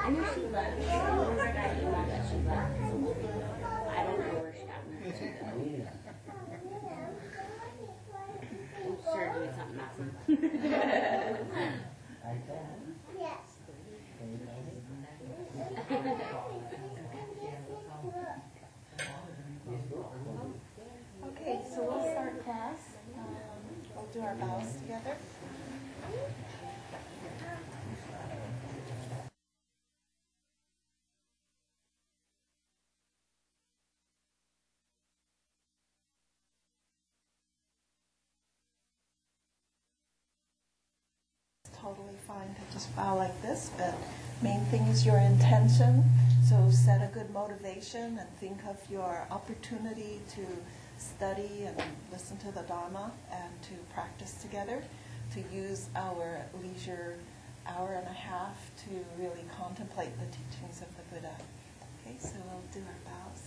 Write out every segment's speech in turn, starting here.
I know she left. I remember that email that she left. I don't know where she got me. I'm sure doing something awesome. Okay, so we'll start class. We'll do our vows together. Totally fine to just vow like this, but main thing is your intention. So set a good motivation and think of your opportunity to study and listen to the Dharma and to practice together, to use our leisure hour and a half to really contemplate the teachings of the Buddha. Okay, so we'll do our vows.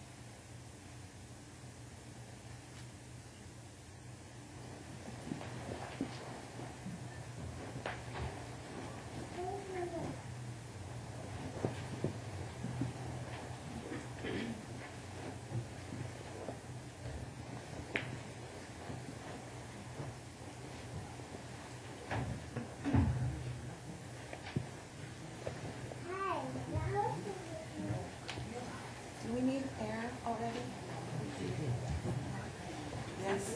Do we need air already? Yes.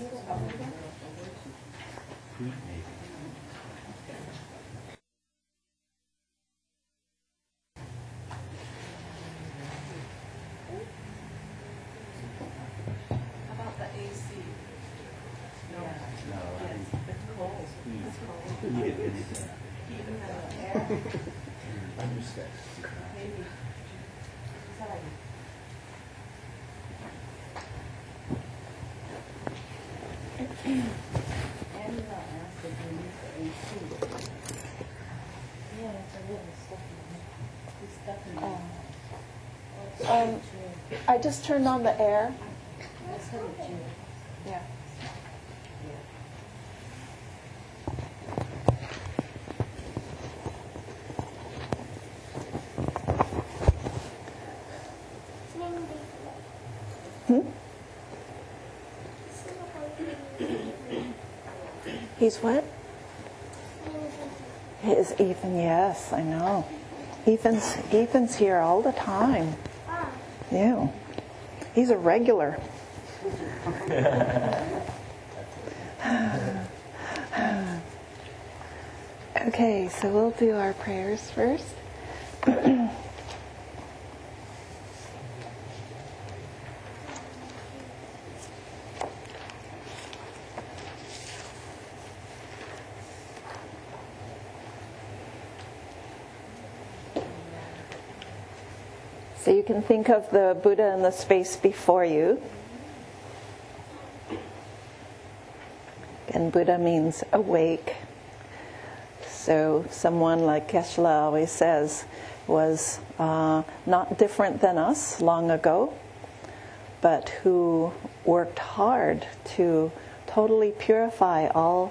How about the AC? No. Yes, it's cold. It's cold. Heat and air. Understand. Maybe. Sorry. Angela asked if we use the AC. Yeah, it's a little stuck in there. I just turned on the air. Let's hit it, Jim. Yeah. He's what? Is Ethan? Yes, I know. Ethan's here all the time. Yeah, he's a regular. Okay, so we'll do our prayers first. So you can think of the Buddha in the space before you. And Buddha means awake. So someone like Geshe-la always says was not different than us long ago, but who worked hard to totally purify all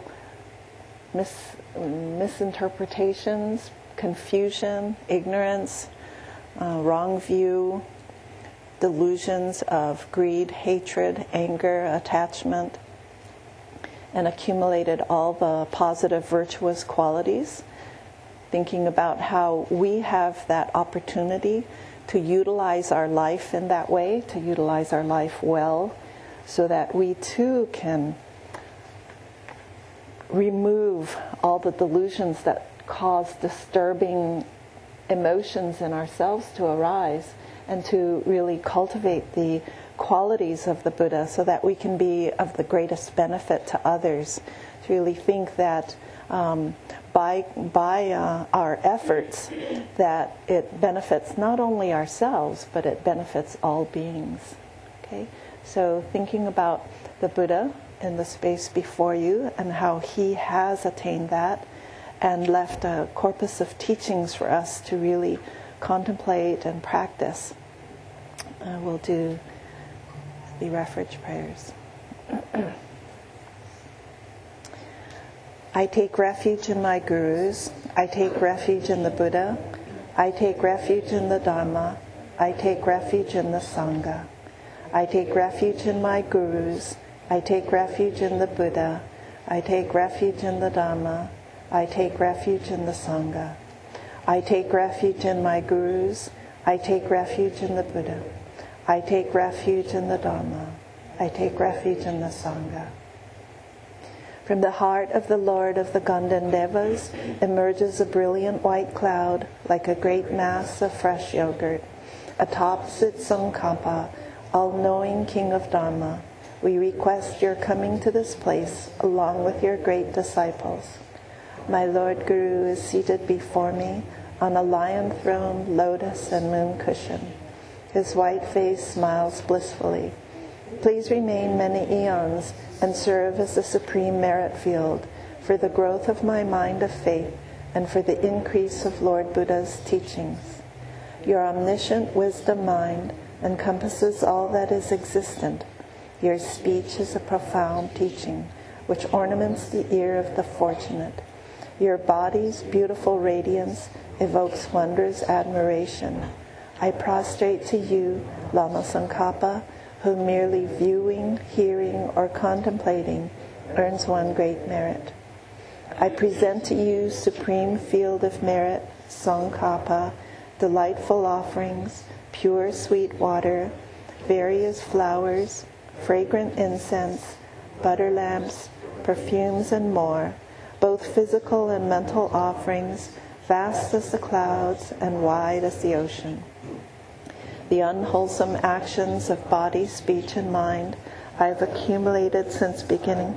misinterpretations, confusion, ignorance, wrong view, delusions of greed, hatred, anger, attachment, and accumulated all the positive virtuous qualities, thinking about how we have that opportunity to utilize our life in that way, to utilize our life well, so that we too can remove all the delusions that cause disturbing emotions in ourselves to arise, and to really cultivate the qualities of the Buddha so that we can be of the greatest benefit to others. To really think that by our efforts that it benefits not only ourselves, but it benefits all beings. Okay? So thinking about the Buddha in the space before you and how he has attained that and left a corpus of teachings for us to really contemplate and practice. We'll do the refuge prayers. I take refuge in my gurus. I take refuge in the Buddha. I take refuge in the Dhamma. I take refuge in the Sangha. I take refuge in my gurus. I take refuge in the Buddha. I take refuge in the Dhamma. I take refuge in the Sangha. I take refuge in my gurus. I take refuge in the Buddha. I take refuge in the Dhamma. I take refuge in the Sangha. From the heart of the Lord of the Gandandevas emerges a brilliant white cloud like a great mass of fresh yogurt. Atop sits Tsongkhapa, all-knowing King of Dhamma. We request your coming to this place along with your great disciples. My Lord Guru is seated before me on a lion throne, lotus, and moon cushion. His white face smiles blissfully. Please remain many eons and serve as the supreme merit field for the growth of my mind of faith and for the increase of Lord Buddha's teachings. Your omniscient wisdom mind encompasses all that is existent. Your speech is a profound teaching which ornaments the ear of the fortunate. Your body's beautiful radiance evokes wondrous admiration. I prostrate to you, Lama Tsongkhapa, who merely viewing, hearing, or contemplating earns one great merit. I present to you supreme field of merit, Tsongkhapa, delightful offerings, pure sweet water, various flowers, fragrant incense, butter lamps, perfumes, and more, both physical and mental offerings, vast as the clouds and wide as the ocean. The unwholesome actions of body, speech, and mind I have accumulated since beginning,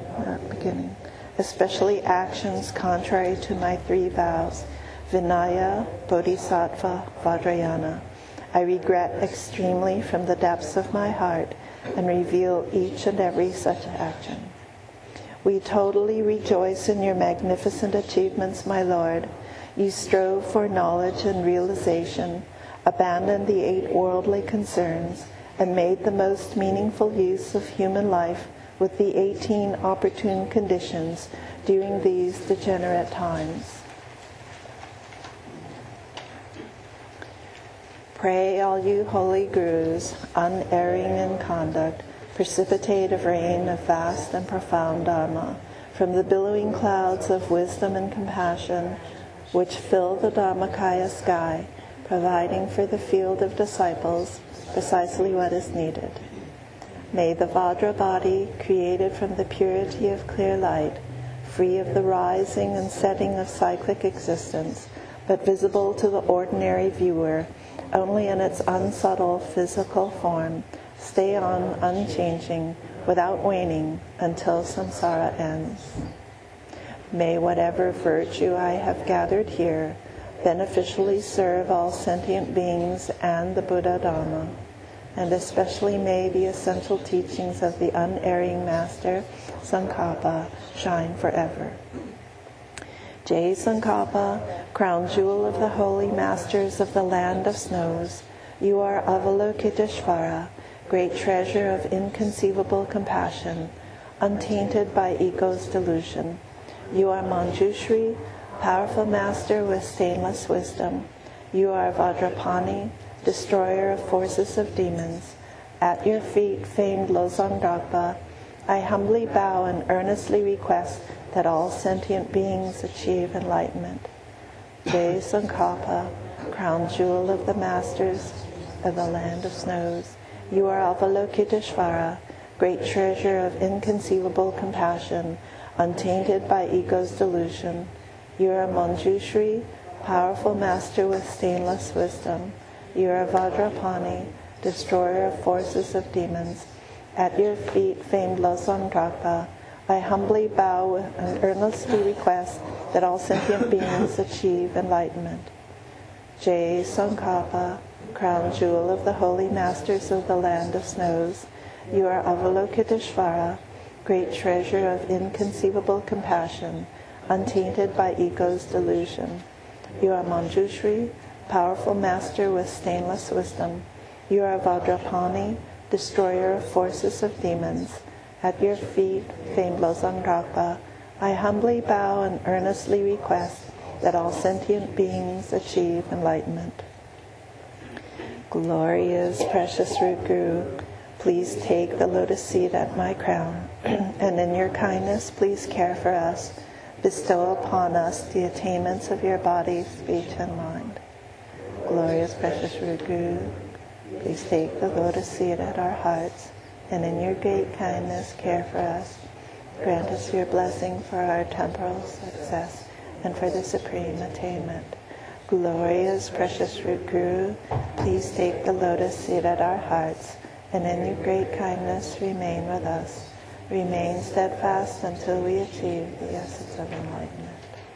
especially actions contrary to my 3 vows, Vinaya, Bodhisattva, Vajrayana. I regret extremely from the depths of my heart and reveal each and every such action. We totally rejoice in your magnificent achievements, my Lord. You strove for knowledge and realization, abandoned the 8 worldly concerns, and made the most meaningful use of human life with the 18 opportune conditions during these degenerate times. Pray, all you holy gurus, unerring in conduct, precipitate a rain of vast and profound Dharma from the billowing clouds of wisdom and compassion which fill the Dharmakaya sky, providing for the field of disciples precisely what is needed. May the Vajra body, created from the purity of clear light, free of the rising and setting of cyclic existence, but visible to the ordinary viewer only in its unsubtle physical form, stay on unchanging, without waning, until samsara ends. May whatever virtue I have gathered here beneficially serve all sentient beings and the Buddha Dhamma, and especially may the essential teachings of the unerring Master, Tsongkhapa, shine forever. Jai Tsongkhapa, crown jewel of the holy masters of the land of snows, you are Avalokiteshvara, great treasure of inconceivable compassion, untainted by ego's delusion. You are Manjushri, powerful master with stainless wisdom. You are Vajrapani, destroyer of forces of demons. At your feet, famed Losang Dragpa, I humbly bow and earnestly request that all sentient beings achieve enlightenment. Jai Tsongkhapa, crown jewel of the masters of the land of snows, you are Avalokiteshvara, great treasure of inconceivable compassion, untainted by ego's delusion. You are Manjushri, powerful master with stainless wisdom. You are Vajrapani, destroyer of forces of demons. At your feet, famed Losang Dragpa, I humbly bow and earnestly request that all sentient beings achieve enlightenment. Jai Tsongkhapa, crown jewel of the holy masters of the land of snows, you are Avalokiteshvara, great treasure of inconceivable compassion, untainted by ego's delusion. You are Manjushri, powerful master with stainless wisdom. You are Vajrapani, destroyer of forces of demons. At your feet, famed Losang Dragpa, I humbly bow and earnestly request that all sentient beings achieve enlightenment. Glorious, precious root Guru, please take the lotus seat at my crown, and in your kindness, please care for us. Bestow upon us the attainments of your body, speech, and mind. Glorious, precious root Guru, please take the lotus seat at our hearts, and in your great kindness, care for us. Grant us your blessing for our temporal success and for the supreme attainment. Glorious, precious root Guru, please take the lotus seat at our hearts, and in your great kindness remain with us. Remain steadfast until we achieve the essence of enlightenment.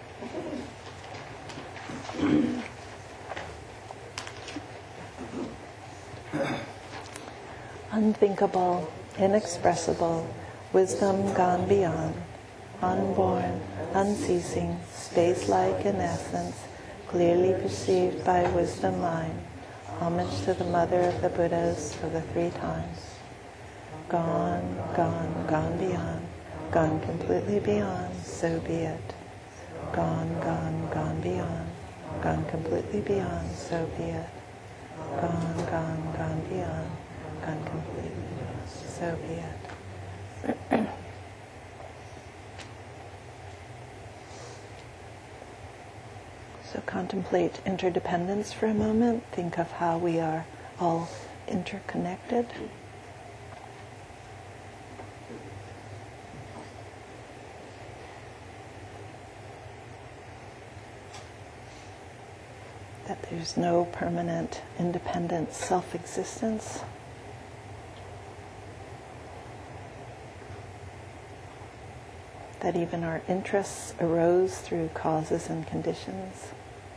Unthinkable, inexpressible, wisdom gone beyond, unborn, unceasing, space-like in essence, clearly perceived by wisdom mind. Homage to the mother of the Buddhas for the 3 times. Gone, gone, gone beyond, gone completely beyond, so be it. Gone, gone, gone beyond, gone completely beyond, so be it. Gone, gone, gone beyond, gone completely beyond, so be it. So contemplate interdependence for a moment. Think of how we are all interconnected. That there's no permanent, independent self-existence. That even our interests arose through causes and conditions.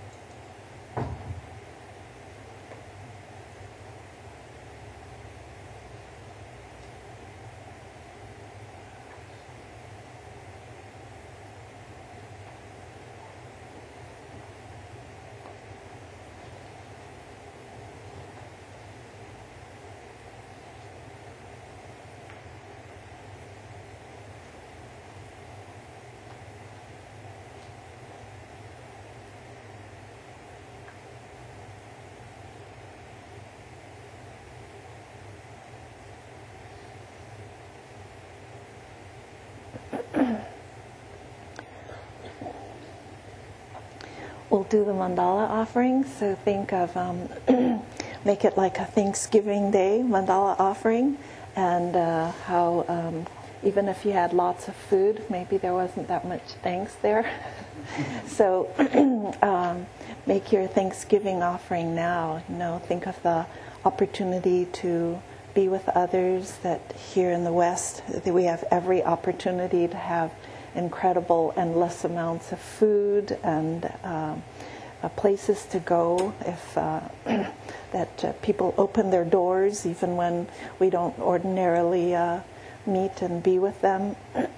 We'll do the mandala offering, so think of, make it like a Thanksgiving Day mandala offering, and how even if you had lots of food, maybe there wasn't that much thanks there. So make your Thanksgiving offering now. Think of the opportunity to be with others, that here in the West, that we have every opportunity to have incredible endless amounts of food and places to go. If that people open their doors even when we don't ordinarily meet and be with them.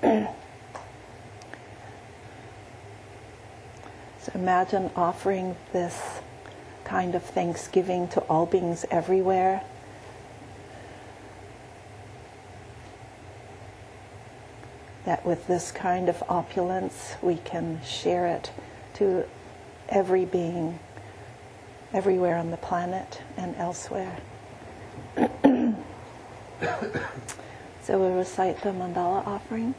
So imagine offering this kind of Thanksgiving to all beings everywhere. That with this kind of opulence, we can share it to every being, everywhere on the planet and elsewhere. So we'll recite the mandala offering.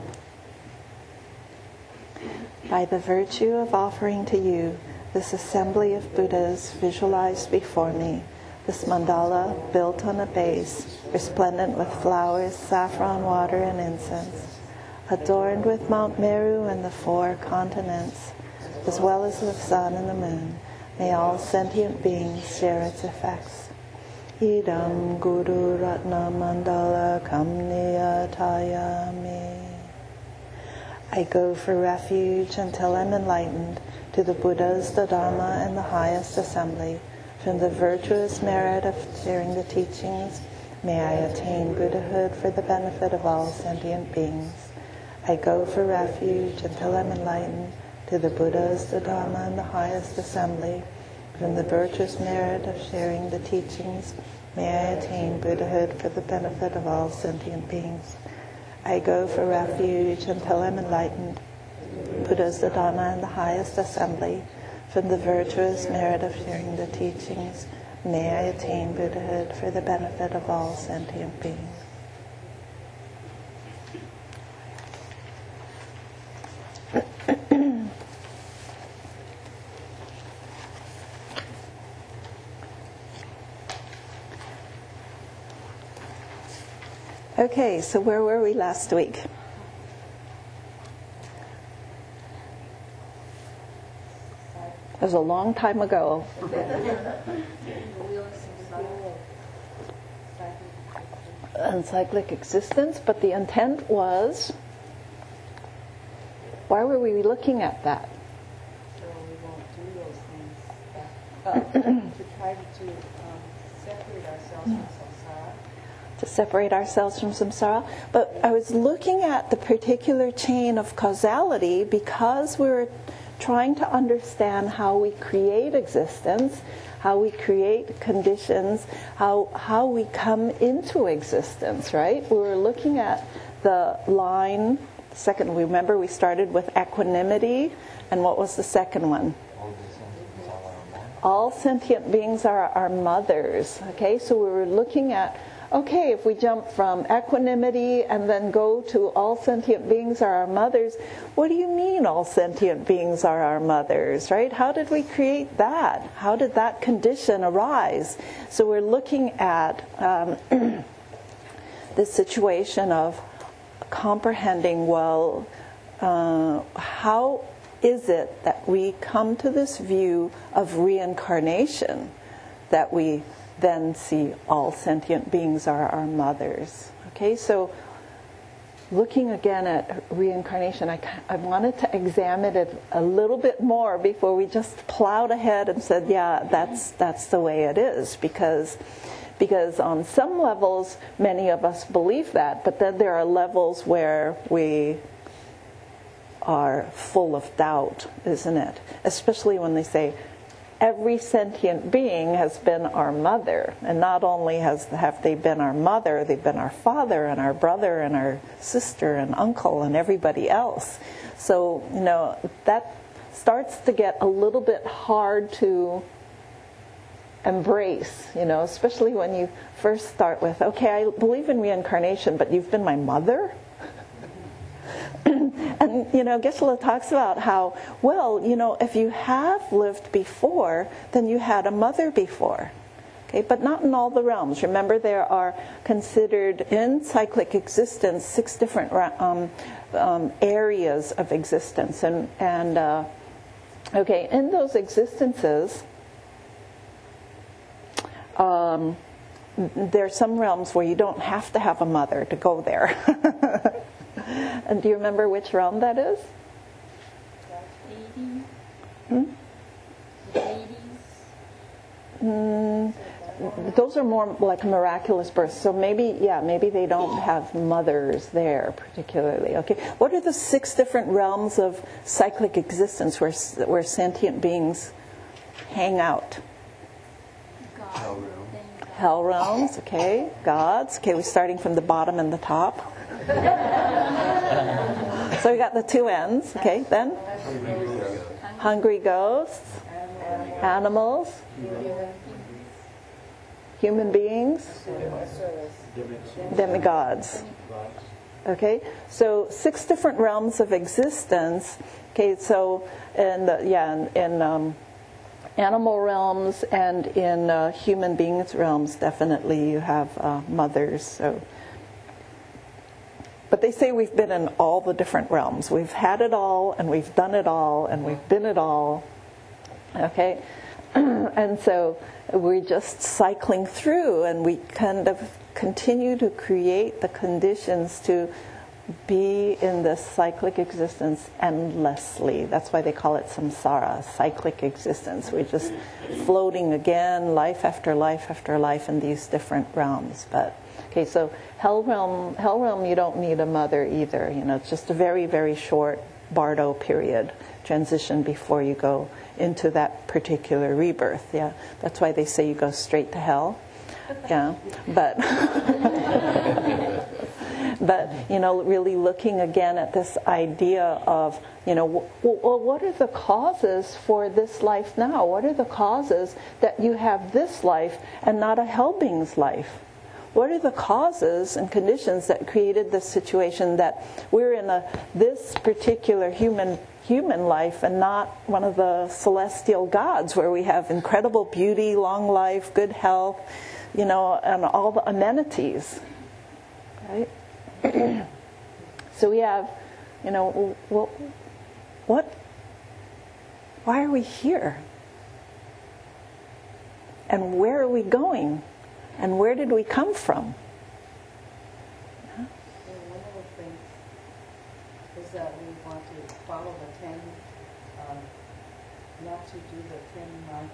By the virtue of offering to you this assembly of Buddhas visualized before me, this mandala built on a base, resplendent with flowers, saffron water, and incense, adorned with Mount Meru and the 4 continents, as well as the sun and the moon, may all sentient beings share its effects. Idam Guru Ratna Mandala Kamniyatayami. I go for refuge until I'm enlightened to the Buddhas, the Dharma, and the highest assembly. From the virtuous merit of sharing the teachings, may I attain Buddhahood for the benefit of all sentient beings. I go for refuge until I'm enlightened to the Buddhas, the Dharma, and the highest assembly. From the virtuous merit of sharing the teachings, may I attain Buddhahood for the benefit of all sentient beings. I go for refuge until I'm enlightened Buddhas, the Dharma, and the highest assembly, from the virtuous merit of hearing the teachings, may I attain Buddhahood for the benefit of all sentient beings. Okay, so where were we last week? It was a long time ago. Encyclic existence, but the intent was, why were we looking at that? So we won't do those things. To try to separate ourselves from samsara. To separate ourselves from samsara. But I was looking at the particular chain of causality because we were trying to understand how we create existence, how we create conditions, how we come into existence, right? We were looking at the line, second, remember we started with equanimity, and what was the second one? All sentient beings are our mothers, okay? So we were looking at, okay, if we jump from equanimity and then go to all sentient beings are our mothers, what do you mean all sentient beings are our mothers, right? How did we create that? How did that condition arise? So we're looking at this situation of comprehending, well, how is it that we come to this view of reincarnation, that we then see all sentient beings are our mothers. Okay, so looking again at reincarnation, I wanted to examine it a little bit more before we just plowed ahead and said, yeah, that's the way it is, because on some levels many of us believe that, but then there are levels where we are full of doubt, isn't it? Especially when they say every sentient being has been our mother, and not only have they been our mother, they've been our father and our brother and our sister and uncle and everybody else. So, that starts to get a little bit hard to embrace, especially when you first start with, okay, I believe in reincarnation, but you've been my mother? And, Geshe-la talks about how, well, if you have lived before, then you had a mother before. Okay, but not in all the realms. Remember, there are considered in cyclic existence 6 different areas of existence. And okay, in those existences, there are some realms where you don't have to have a mother to go there. And do you remember which realm that is? Those are more like miraculous births. So maybe they don't have mothers there particularly. Okay, what are the 6 different realms of cyclic existence where sentient beings hang out? Hell realms. Okay, gods. Okay, we're starting from the bottom and the top. So we got the 2 ends. Okay, then hungry ghosts, animals, human beings, demigods. Okay, so 6 different realms of existence. Okay, so in animal realms and in human beings realms, definitely you have mothers. So. But they say we've been in all the different realms. We've had it all, and we've done it all, and we've been it all. Okay? And so we're just cycling through, and we kind of continue to create the conditions to be in this cyclic existence endlessly. That's why they call it samsara, cyclic existence. We're just floating again, life after life after life in these different realms. But okay, so hell realm, you don't need a mother either. It's just a very, very short bardo period transition before you go into that particular rebirth. Yeah, that's why they say you go straight to hell. Yeah, but But, really looking again at this idea of, well, what are the causes for this life now? What are the causes that you have this life and not a Hellbing's life? What are the causes and conditions that created this situation that we're in this particular human life and not one of the celestial gods where we have incredible beauty, long life, good health, and all the amenities, right? So we have, well, why are we here? And where are we going? And where did we come from? One of the things is that we want to follow the 10, not to do the 10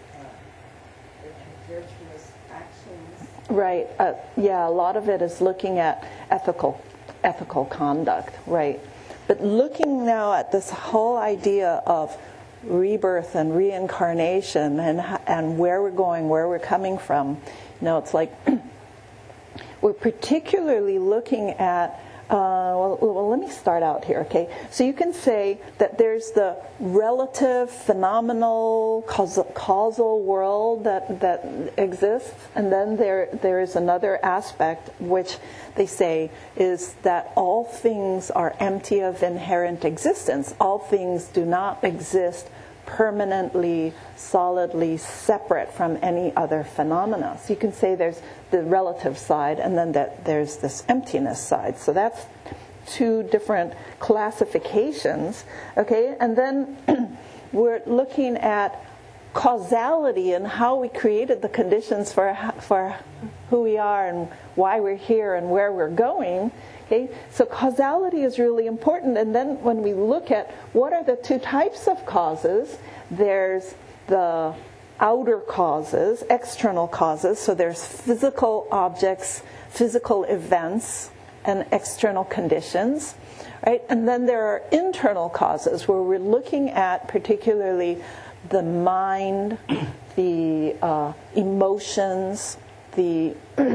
virtuous actions. Right. Yeah, a lot of it is looking at ethical conduct, right? But looking now at this whole idea of rebirth and reincarnation and where we're going, where we're coming from, it's like we're particularly looking at, well, let me start out here, okay? So you can say that there's the relative, phenomenal, causal world that exists, and then there is another aspect which they say is that all things are empty of inherent existence. All things do not exist permanently, solidly separate from any other phenomena. So you can say there's the relative side and then that there's this emptiness side. So that's two different classifications, okay? And then we're looking at causality and how we created the conditions for who we are and why we're here and where we're going. Okay? So causality is really important. And then when we look at what are the two types of causes, there's the outer causes, external causes. So there's physical objects, physical events, and external conditions. Right? And then there are internal causes where we're looking at particularly the mind, the emotions, the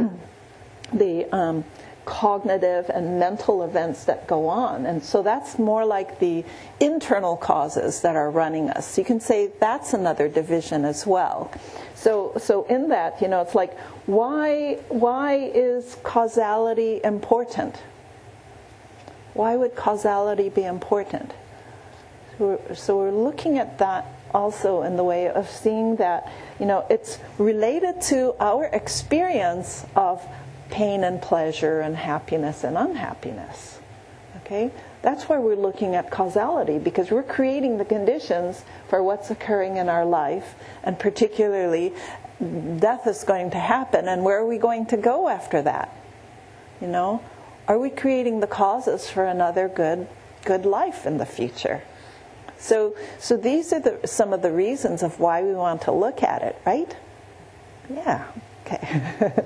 cognitive and mental events that go on. And so that's more like the internal causes that are running us. So you can say that's another division as well. So in that, it's like, why is causality important? Why would causality be important? So we're looking at that also in the way of seeing that, it's related to our experience of pain and pleasure and happiness and unhappiness. Okay? That's why we're looking at causality, because we're creating the conditions for what's occurring in our life, and particularly death is going to happen, and where are we going to go after that? Are we creating the causes for another good life in the future? So these are some of the reasons of why we want to look at it, right? Yeah. Okay.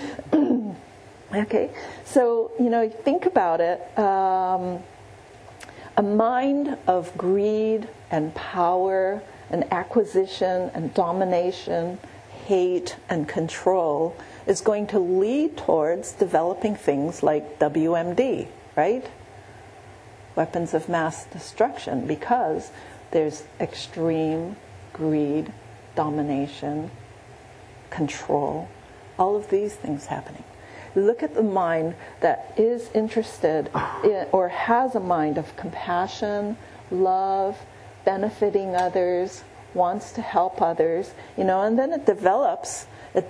Okay. So, think about it. A mind of greed and power and acquisition and domination, hate and control is going to lead towards developing things like WMD, right? Weapons of mass destruction, because there's extreme greed, domination, control, all of these things happening. Look at the mind that is interested in, or has a mind of compassion, love, benefiting others, wants to help others, and then it develops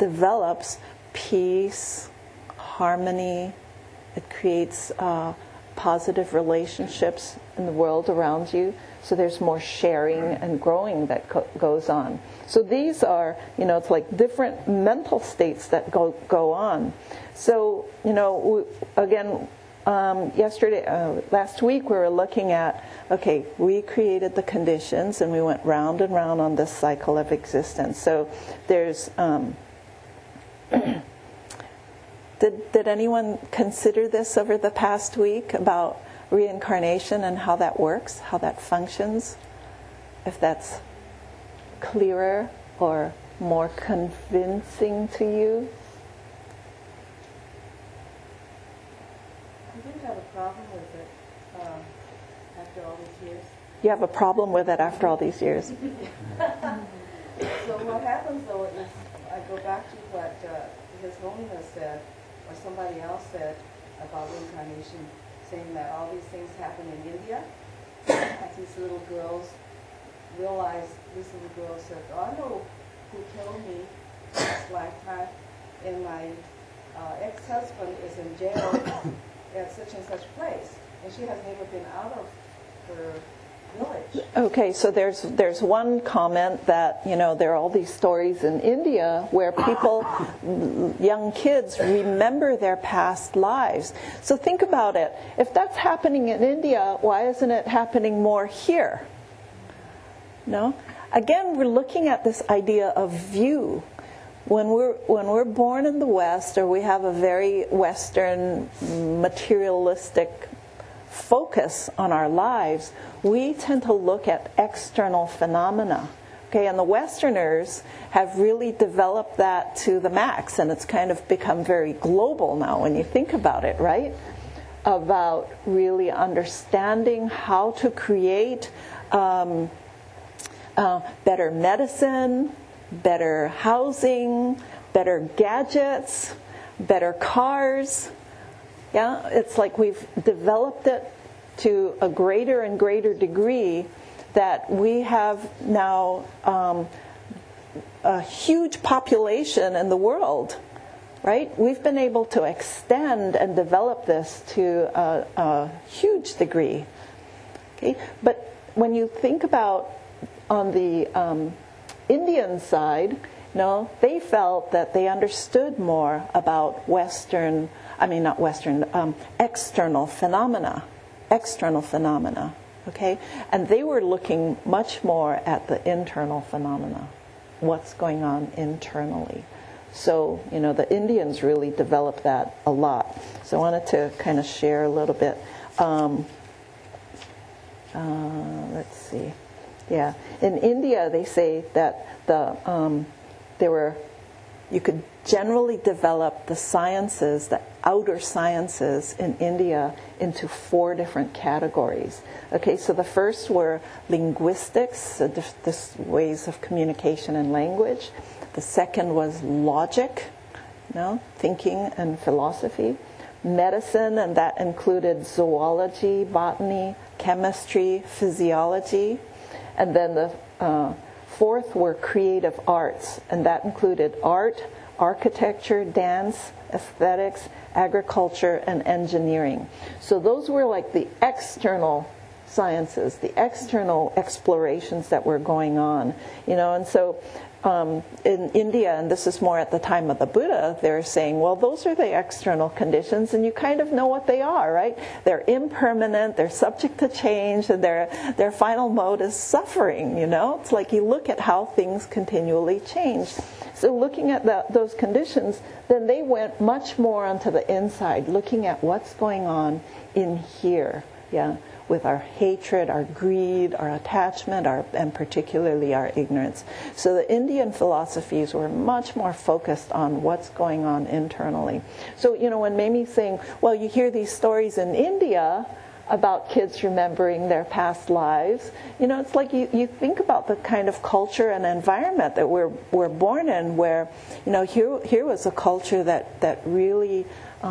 peace, harmony. It creates positive relationships in the world around you. So there's more sharing and growing that goes on. So these are, it's like different mental states that go on. So, again, last week we were looking at, okay, we created the conditions and we went round and round on this cycle of existence. So there's, did anyone consider this over the past week about reincarnation and how that works, how that functions? If that's clearer or more convincing to you? You have a problem with it after all these years. So what happens though is, I go back to what His Holiness said, or somebody else said about reincarnation, saying that all these things happen in India. Like these little girls realize, this little girl said, oh, I know who killed me last lifetime, and my ex-husband is in jail at such and such place. And she has never been out of her village. Okay, so there's one comment that, there are all these stories in India where people, young kids, remember their past lives. So think about it. If that's happening in India, why isn't it happening more here? No? Again, we're looking at this idea of view. When we're born in the West, or we have a very Western materialistic focus on our lives, we tend to look at external phenomena. Okay, and the Westerners have really developed that to the max, and it's kind of become very global now when you think about it, right? About really understanding how to create better medicine, better housing, better gadgets, better cars. Yeah, it's like we've developed it to a greater and greater degree that we have now a huge population in the world, right? We've been able to extend and develop this to a huge degree. Okay, but when you think about on the Indian side, they felt that they understood more about external phenomena. Okay, and they were looking much more at the internal phenomena, what's going on internally. So, the Indians really developed that a lot. So I wanted to kind of share a little bit. Let's see. Yeah, in India they say that you could generally develop the sciences, the outer sciences in India into 4 different categories. Okay, so the first were linguistics, so this ways of communication and language. The second was logic, thinking and philosophy. Medicine, and that included zoology, botany, chemistry, physiology. And then the fourth were creative arts, and that included art, architecture, dance, aesthetics, agriculture, and engineering. So those were like the external sciences, the external explorations that were going on. And so in India, and this is more at the time of the Buddha, they're saying, well, those are the external conditions, and you kind of know what they are, right? They're impermanent, they're subject to change, and their final mode is suffering, It's like you look at how things continually change. So looking at those conditions, then they went much more onto the inside, looking at what's going on in here, with our hatred, our greed, our attachment, and particularly our ignorance. So the Indian philosophies were much more focused on what's going on internally. So, when Mamie's saying, well, you hear these stories in India about kids remembering their past lives, it's like you think about the kind of culture and environment that we're born in, where, here was a culture that really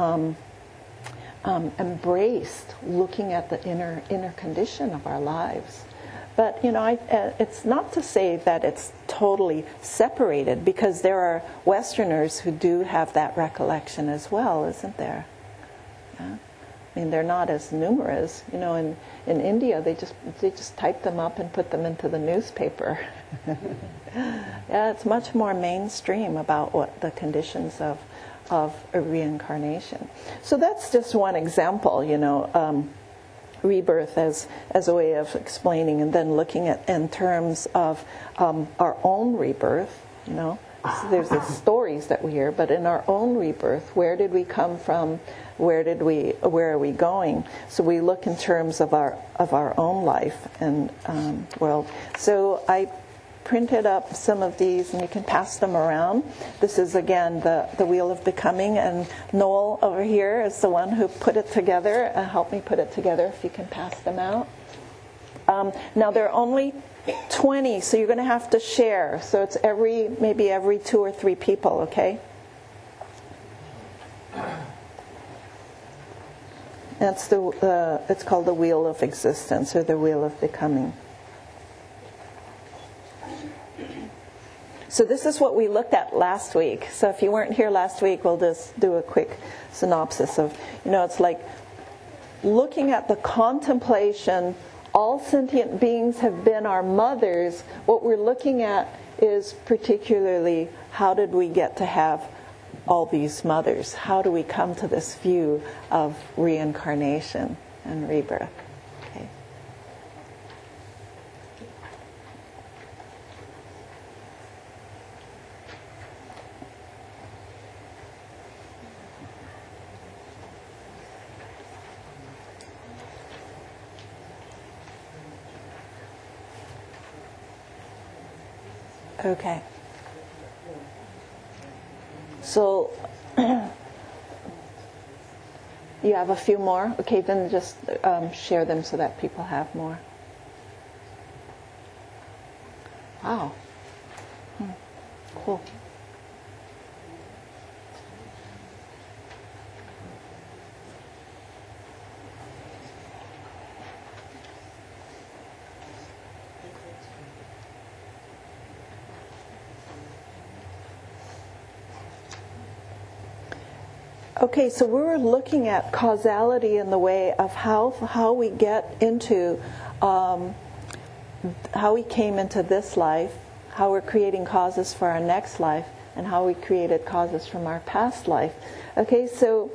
embraced looking at the inner condition of our lives. But it's not to say that it's totally separated, because there are Westerners who do have that recollection as well, isn't there? Yeah? I mean, they're not as numerous. In India, they just type them up and put them into the newspaper. Yeah, it's much more mainstream about what the conditions of a reincarnation. So that's just one example, rebirth as a way of explaining, and then looking at in terms of our own rebirth, So there's the stories that we hear, but in our own rebirth, where did we come from? Where are we going? So we look in terms of our own life and world. So I printed up some of these, and you can pass them around. This is, again, the Wheel of Becoming, and Noel over here is the one who put it together. Help me put it together if you can pass them out. Now there are only 20, so you're going to have to share. So it's maybe every 2 or 3 people, okay? That's it's called the wheel of existence, or the wheel of becoming. So this is what we looked at last week. So if you weren't here last week, we'll just do a quick synopsis of, it's like looking at the contemplation. All sentient beings have been our mothers. What we're looking at is particularly, how did we get to have all these mothers? How do we come to this view of reincarnation and rebirth? Okay. Okay. So, you have a few more? Okay, then just share them so that people have more. Wow. Cool. Okay, so we were looking at causality in the way of how we get into, how we came into this life, how we're creating causes for our next life, and how we created causes from our past life. Okay, so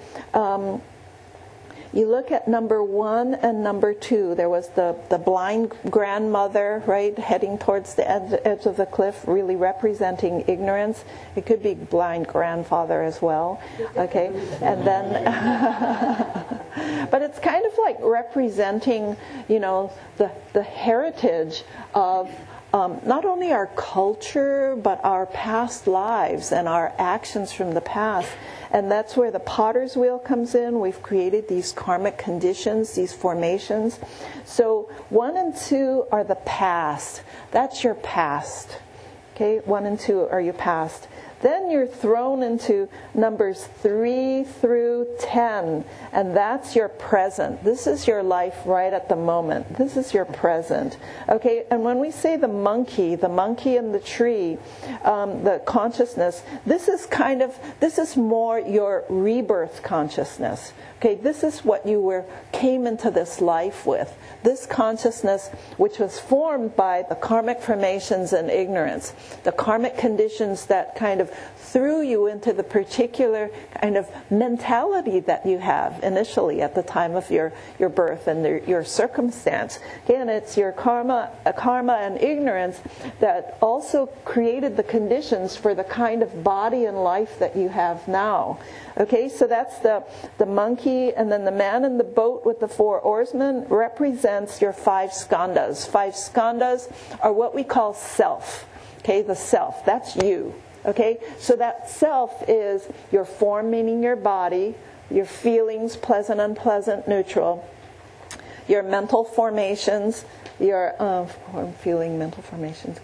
you look at number 1 and number 2. There was the blind grandmother, right, heading towards the edge of the cliff, really representing ignorance. It could be blind grandfather as well, okay? And then, but it's kind of like representing, the heritage of not only our culture, but our past lives and our actions from the past. And that's where the potter's wheel comes in. We've created these karmic conditions, these formations. So 1 and 2 are the past. That's your past. Okay, 1 and 2 are your past. Then you're thrown into numbers 3 through 10, and that's your present. This is your life right at the moment. This is your present. Okay, and when we say the monkey and the tree, the consciousness, this is more your rebirth consciousness. Okay, this is what you came into this life with. This consciousness, which was formed by the karmic formations and ignorance, the karmic conditions that kind of threw you into the particular kind of mentality that you have initially at the time of your birth and your circumstance. Okay, and it's your karma and ignorance that also created the conditions for the kind of body and life that you have now. Okay, so that's the monkey, and then the man in the boat with the 4 oarsmen represents your 5 skandhas. 5 skandhas are what we call self. Okay, the self, that's you. Okay, so that self is your form, meaning your body, your feelings, pleasant, unpleasant, neutral, your mental formations, your feeling, mental formations,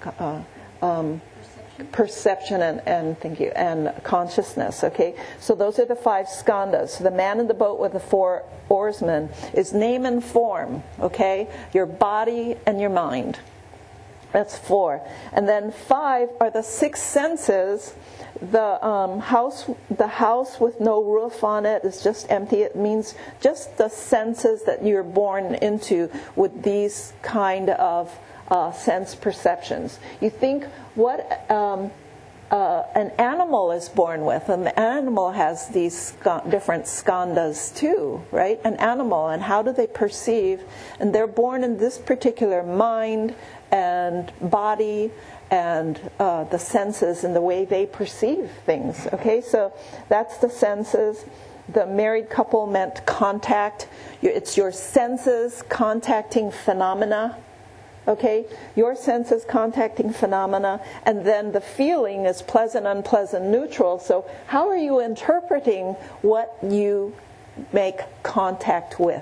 perception and thinking and consciousness. Okay, so those are the 5 skandhas. So the man in the boat with the 4 oarsmen is name and form. Okay, your body and your mind. That's 4. And then 5 are the 6 senses. The house with no roof on it is just empty. It means just the senses that you're born into with these kind of sense perceptions. You think what an animal is born with. An animal has these different skandhas too, right? An animal, and how do they perceive? And they're born in this particular mind and body and the senses and the way they perceive things. Okay, so that's the senses. The married couple meant contact. It's your senses contacting phenomena. Okay, your senses contacting phenomena, and then the feeling is pleasant, unpleasant, neutral. So how are you interpreting what you make contact with?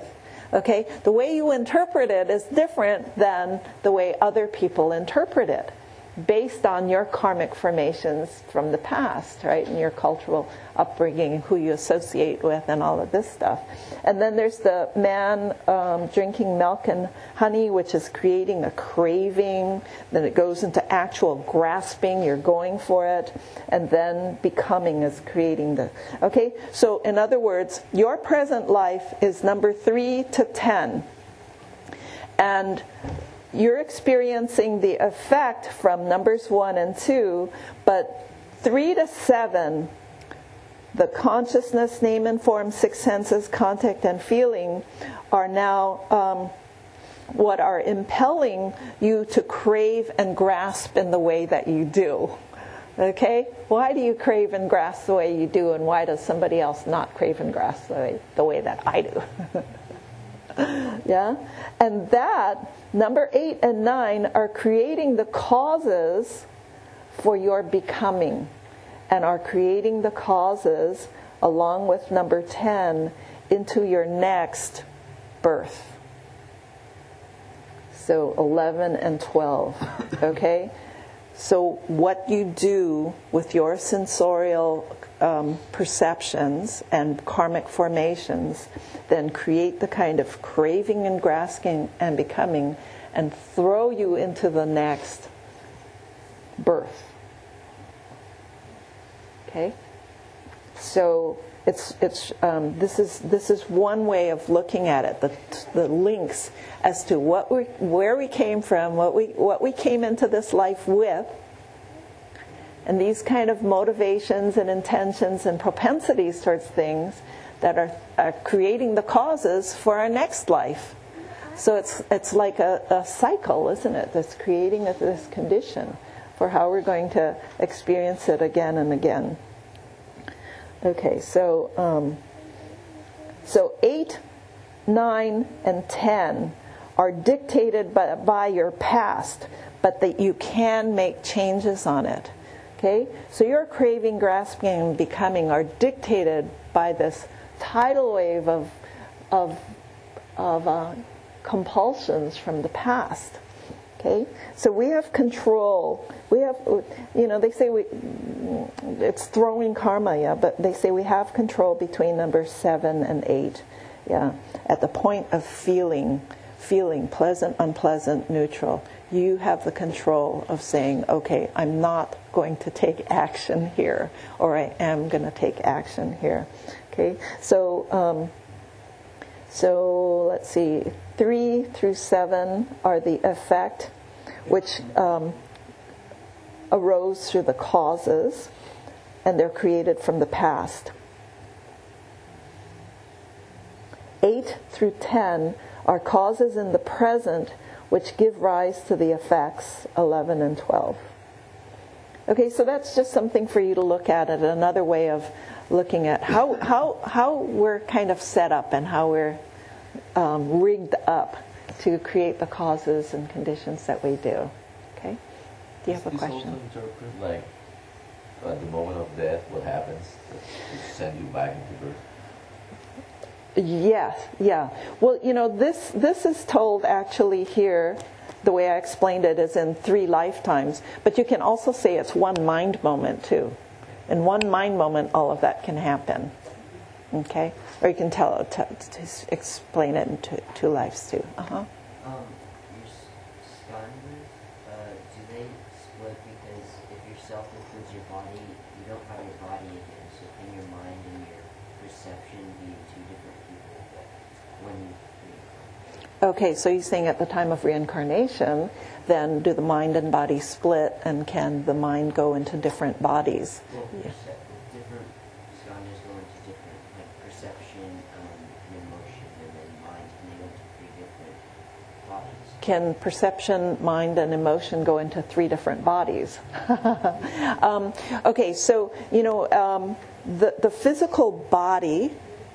Okay? The way you interpret it is different than the way other people interpret it, based on your karmic formations from the past, right? And your cultural upbringing, who you associate with, and all of this stuff. And then there's the man drinking milk and honey, which is creating a craving. Then it goes into actual grasping, you're going for it. And then becoming is creating the... Okay? So in other words, your present life is number 3 to 10. And you're experiencing the effect from numbers 1 and 2, but 3 to 7, the consciousness, name and form, 6 senses, contact and feeling, are now what are impelling you to crave and grasp in the way that you do. Okay? Why do you crave and grasp the way you do, and why does somebody else not crave and grasp the way that I do? Yeah? And that, number 8 and 9, are creating the causes for your becoming, and are creating the causes, along with number 10, into your next birth. So 11 and 12. Okay? So what you do with your sensorial perceptions and karmic formations then create the kind of craving and grasping and becoming, and throw you into the next birth. Okay? So this is one way of looking at it, the links as to where we came from, what we came into this life with, and these kind of motivations and intentions and propensities towards things that are creating the causes for our next life. So it's like a cycle, isn't it? That's creating this condition for how we're going to experience it again and again. Okay, so 8, 9, and 10 are dictated by your past, but that you can make changes on it. Okay, so your craving, grasping, and becoming are dictated by this tidal wave of compulsions from the past. Okay, so we have control. We have, they say it's throwing karma, yeah, but they say we have control between numbers 7 and 8, yeah, at the point of feeling pleasant, unpleasant, neutral. You have the control of saying, okay, I'm not going to take action here, or I am going to take action here. Okay, so let's see, 3 through 7 are the effect, which arose through the causes, and they're created from the past. 8 through 10 are causes in the present, which give rise to the effects, 11 and 12. Okay, so that's just something for you to look at, another way of looking at how we're kind of set up and how we're rigged up to create the causes and conditions that we do. Okay? Do you have a question? Is this also interpret like at the moment of death, what happens to send you back into birth? Yes, yeah. Well, this is told actually here, the way I explained it is in 3 lifetimes, but you can also say it's one mind moment too. In one mind moment, all of that can happen. Okay? Or you can explain it in 2 lives too. Uh-huh. Your skandhas, do they split? Because if your self includes your body, you don't have your body again. So can your mind and your perception be 2 different people when you reincarnate? Okay, so you're saying at the time of reincarnation, then do the mind and body split, and can the mind go into different bodies? Well, different skandhas go into different, like perception, and emotion, and then mind, and they go into 3 different bodies. Can perception, mind, and emotion go into 3 different bodies? Okay, so the physical body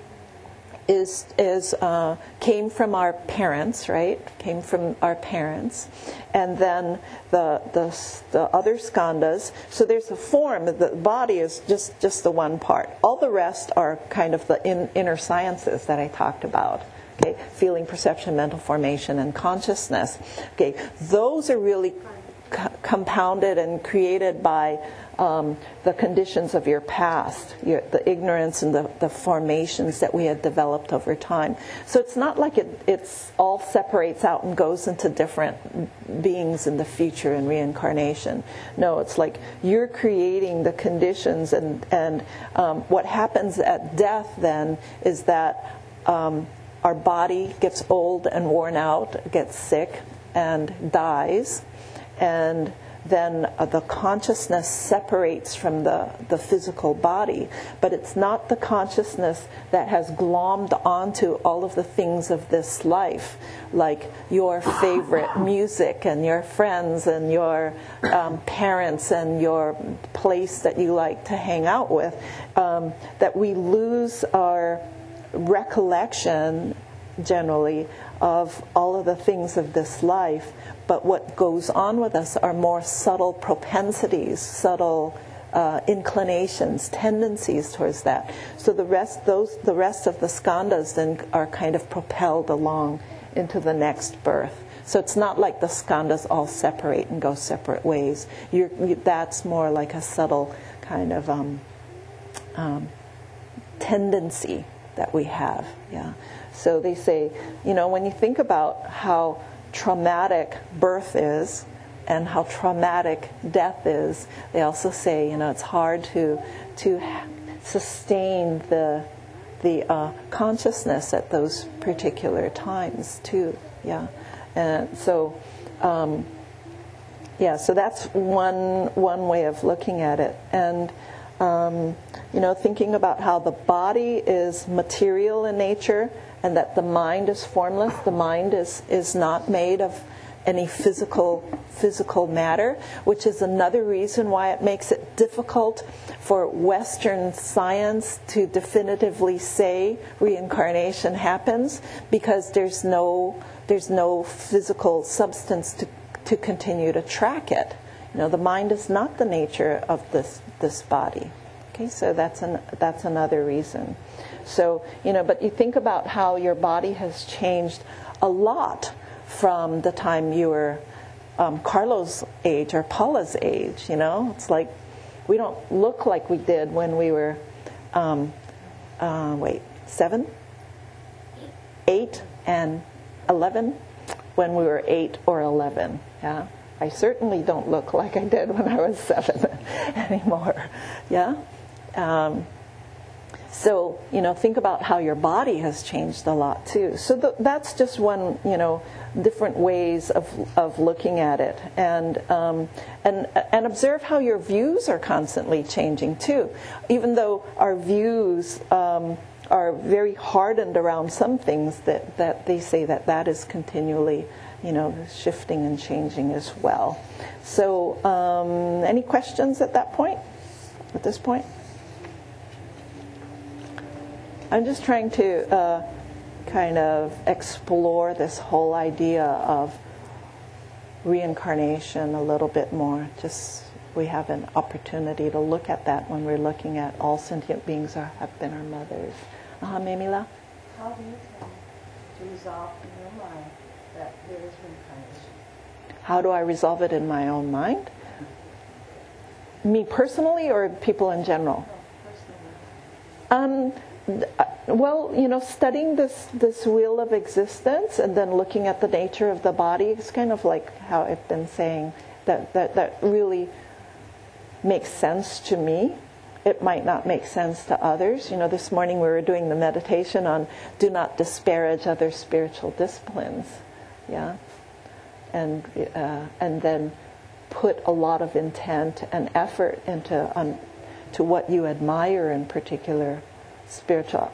came from our parents, right? Came from our parents, and then the other skandhas. So there's a form. The body is just the one part. All the rest are kind of the inner sciences that I talked about. Okay, feeling, perception, mental formation, and consciousness. Okay, those are really compounded and created by the conditions of your past, the ignorance and the formations that we had developed over time. So it's not like it's all separates out and goes into different beings in the future in reincarnation. No, it's like you're creating the conditions, and what happens at death then is that our body gets old and worn out, gets sick, and dies, and then the consciousness separates from the physical body. But it's not the consciousness that has glommed onto all of the things of this life, like your favorite music and your friends and your parents and your place that you like to hang out with, that we lose our recollection generally of all of the things of this life. But what goes on with us are more subtle propensities, subtle inclinations, tendencies towards that. So the rest of the skandhas then are kind of propelled along into the next birth. So it's not like the skandhas all separate and go separate ways. That's more like a subtle kind of tendency that we have. Yeah. So they say, when you think about how traumatic birth is and how traumatic death is, they also say, it's hard to sustain the consciousness at those particular times too. Yeah. And so so that's one way of looking at it. And thinking about how the body is material in nature and that the mind is formless. The mind is not made of any physical matter, which is another reason why it makes it difficult for Western science to definitively say reincarnation happens, because there's no physical substance to continue to track it. The mind is not the nature of this body. Okay, so that's another reason. So, but you think about how your body has changed a lot from the time you were Carlo's age or Paula's age. It's like we don't look like we did when we were 7, 8, and 11. When we were 8 or 11, yeah. I certainly don't look like I did when I was 7 anymore. Yeah. So, think about how your body has changed a lot too. So that's just one, different ways of looking at it, and observe how your views are constantly changing too. Even though our views are very hardened around some things, that they say that is continually, shifting and changing as well. So, any questions at this point? I'm just trying to kind of explore this whole idea of reincarnation a little bit more. Just we have an opportunity to look at that when we're looking at all sentient beings have been our mothers. Memila? How do you tend to resolve in your mind that there is reincarnation? How do I resolve it in my own mind? Me personally or people in general? Personally. Well, studying this wheel of existence and then looking at the nature of the body, it's kind of like how I've been saying that really makes sense to me. It might not make sense to others. This morning we were doing the meditation on do not disparage other spiritual disciplines, yeah, and then put a lot of intent and effort into to what you admire in particular spiritual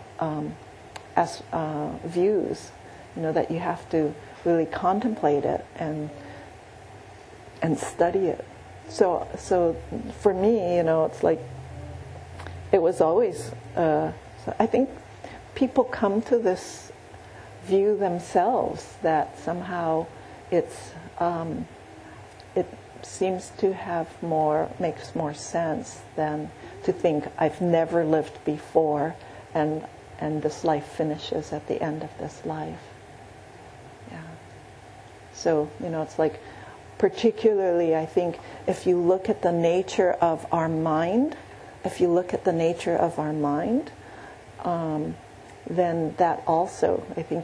views, that you have to really contemplate it and study it. So for me, it's like it was always. So I think people come to this view themselves that somehow it seems to makes more sense than to think I've never lived before and and this life finishes at the end of this life. Yeah. So, it's like, particularly, I think, if you look at the nature of our mind, then that also, I think,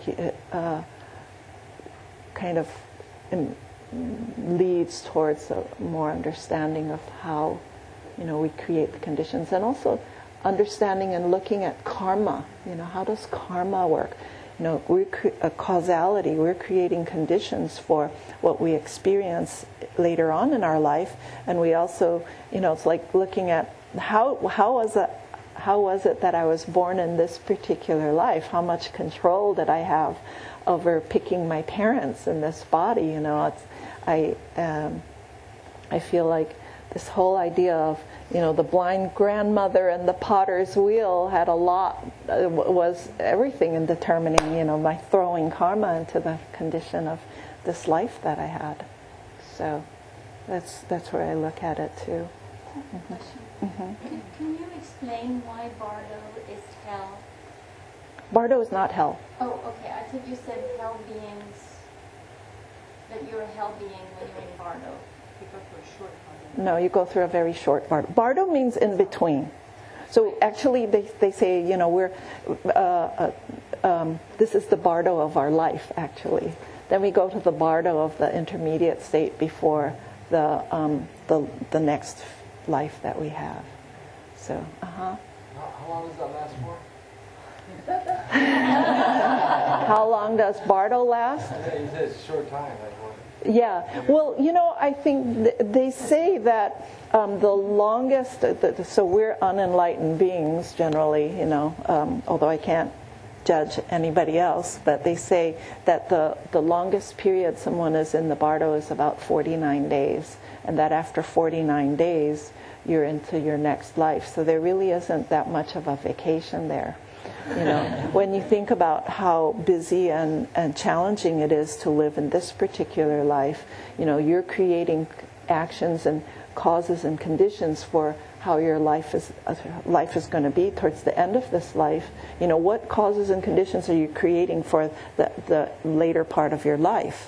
kind of leads towards a more understanding of how, we create the conditions, and also understanding and looking at karma. How does karma work? Causality. We're creating conditions for what we experience later on in our life, and we also, it's like looking at how was it that I was born in this particular life? How much control did I have over picking my parents in this body? I feel like this whole idea of, the blind grandmother and the potter's wheel had a lot, was everything in determining, my throwing karma into the condition of this life that I had. So that's where I look at it too. Question. Can you explain why Bardo is hell? Bardo is not hell. Oh, okay. I thought you said hell beings, that you're a hell being when you're in Bardo. You go for a short time. No, you go through a very short Bardo. Bardo means in between. So actually they say, we're, this is the Bardo of our life, actually. Then we go to the Bardo of the intermediate state before the next life that we have. So, How long does that last for? How long does Bardo last? Yeah, you said it's a short time. Like what? Yeah. Well, I think they say that the longest, so we're unenlightened beings generally, although I can't judge anybody else, but they say that the longest period someone is in the Bardo is about 49 days, and that after 49 days, you're into your next life. So there really isn't that much of a vacation there. When you think about how busy and challenging it is to live in this particular life, you're creating actions and causes and conditions for how your life is going to be towards the end of this life. What causes and conditions are you creating for the later part of your life?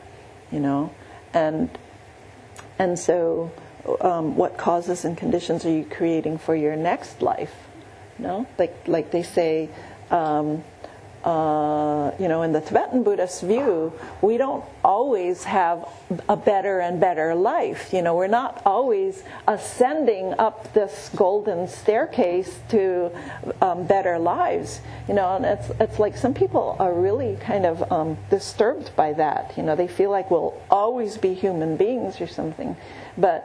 And so what causes and conditions are you creating for your next life? Like they say, in the Tibetan Buddhist view, we don't always have a better and better life. We're not always ascending up this golden staircase to better lives. And it's like some people are really kind of disturbed by that. They feel like we'll always be human beings or something. But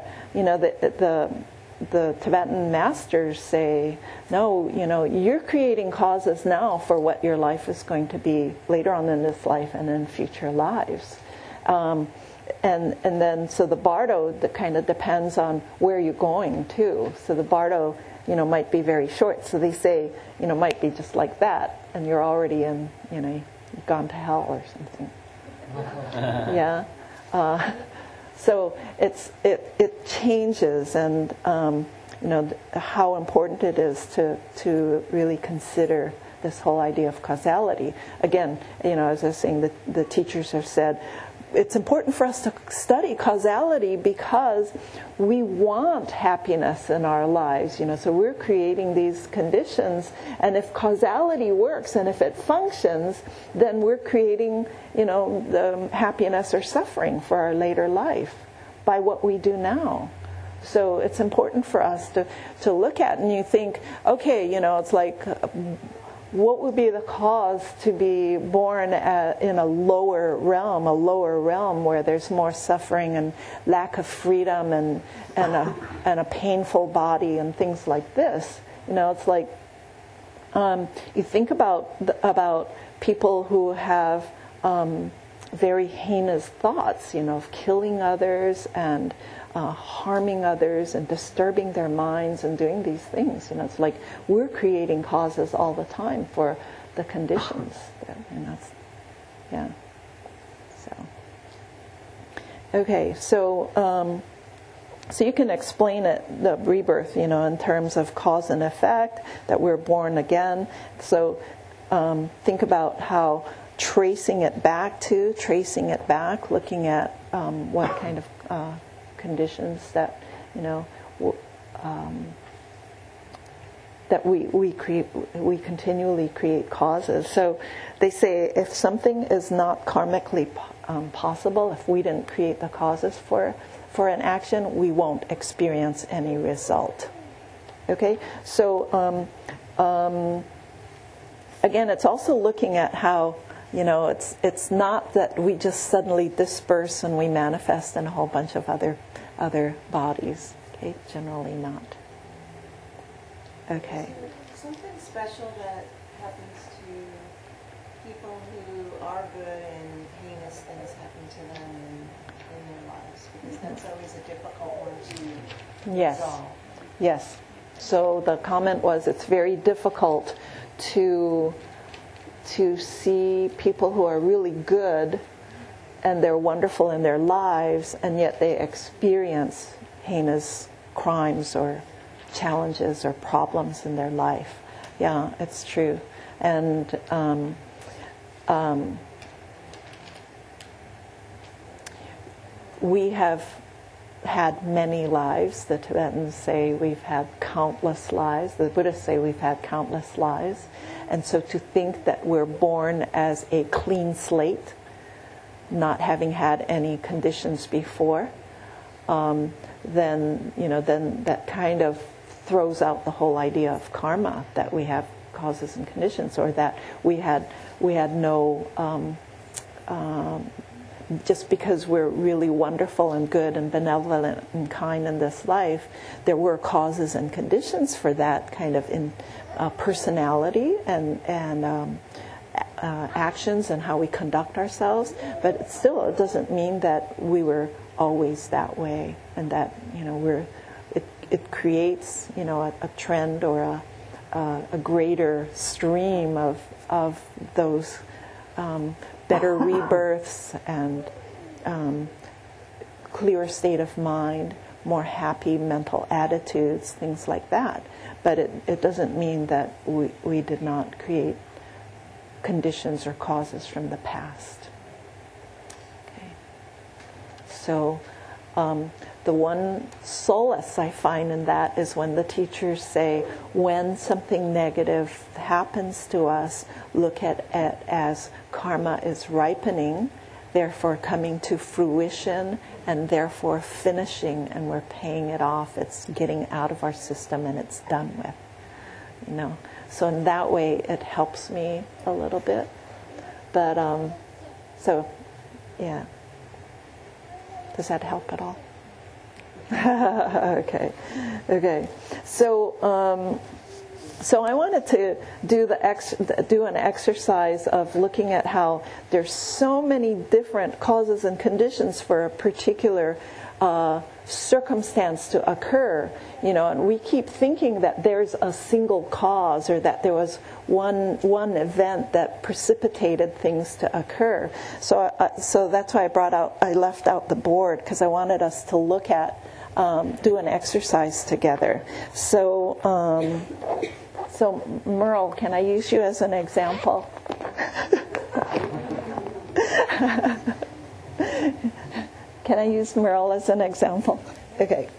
the Tibetan masters say, no, you're creating causes now for what your life is going to be later on in this life and in future lives. And then, so the Bardo that kind of depends on where you're going too. So the Bardo, might be very short. So they say, might be just like that, and you're already in, you've gone to hell or something. Yeah. So it changes, and how important it is to really consider this whole idea of causality. Again, as I was saying, the teachers have said it's important for us to study causality because we want happiness in our lives. So we're creating these conditions, and if causality works and if it functions, then we're creating, the happiness or suffering for our later life by what we do now. So it's important for us to look at, and you think, okay, it's like, what would be the cause to be born in a lower realm where there's more suffering and lack of freedom and a painful body and things like this? It's like you think about people who have very heinous thoughts, of killing others and harming others and disturbing their minds and doing these things. It's like we're creating causes all the time for the conditions. Yeah. So. Okay, so So you can explain it, the rebirth, in terms of cause and effect, that we're born again. So think about how tracing it back, looking at what kind of conditions that, that we continually create causes. So they say if something is not karmically possible, if we didn't create the causes for an action, we won't experience any result. Okay, so again, it's also looking at how it's not that we just suddenly disperse and we manifest in a whole bunch of other bodies. Okay, generally not. Okay. Something special that happens to people who are good and heinous things happen to them in their lives, because that's always a difficult one to Yes. resolve. Yes. So the comment was it's very difficult to see people who are really good and they're wonderful in their lives, and yet they experience heinous crimes or challenges or problems in their life. Yeah, it's true. And we have had many lives. The Tibetans say we've had countless lives. The Buddhists say we've had countless lives. And so to think that we're born as a clean slate, not having had any conditions before, then that kind of throws out the whole idea of karma, that we have causes and conditions, or that we had no just because we're really wonderful and good and benevolent and kind in this life, there were causes and conditions for that kind of personality and actions and how we conduct ourselves. But it doesn't mean that we were always that way, and that it creates a trend or a greater stream of those better rebirths and clearer state of mind, more happy mental attitudes, things like that. But it doesn't mean that we did not create conditions or causes from the past. Okay. So the one solace I find in that is when the teachers say, when something negative happens to us, look at it as karma is ripening, therefore coming to fruition, and therefore finishing, and we're paying it off. It's getting out of our system and it's done with. So in that way it helps me a little bit. But yeah. Does that help at all? Okay. So I wanted to do an exercise of looking at how there's so many different causes and conditions for a particular circumstance to occur, and we keep thinking that there's a single cause, or that there was one event that precipitated things to occur. So that's why I left out the board, because I wanted us to look at, do an exercise together. So Merle, can I use you as an example? Can I use Merle as an example? Okay.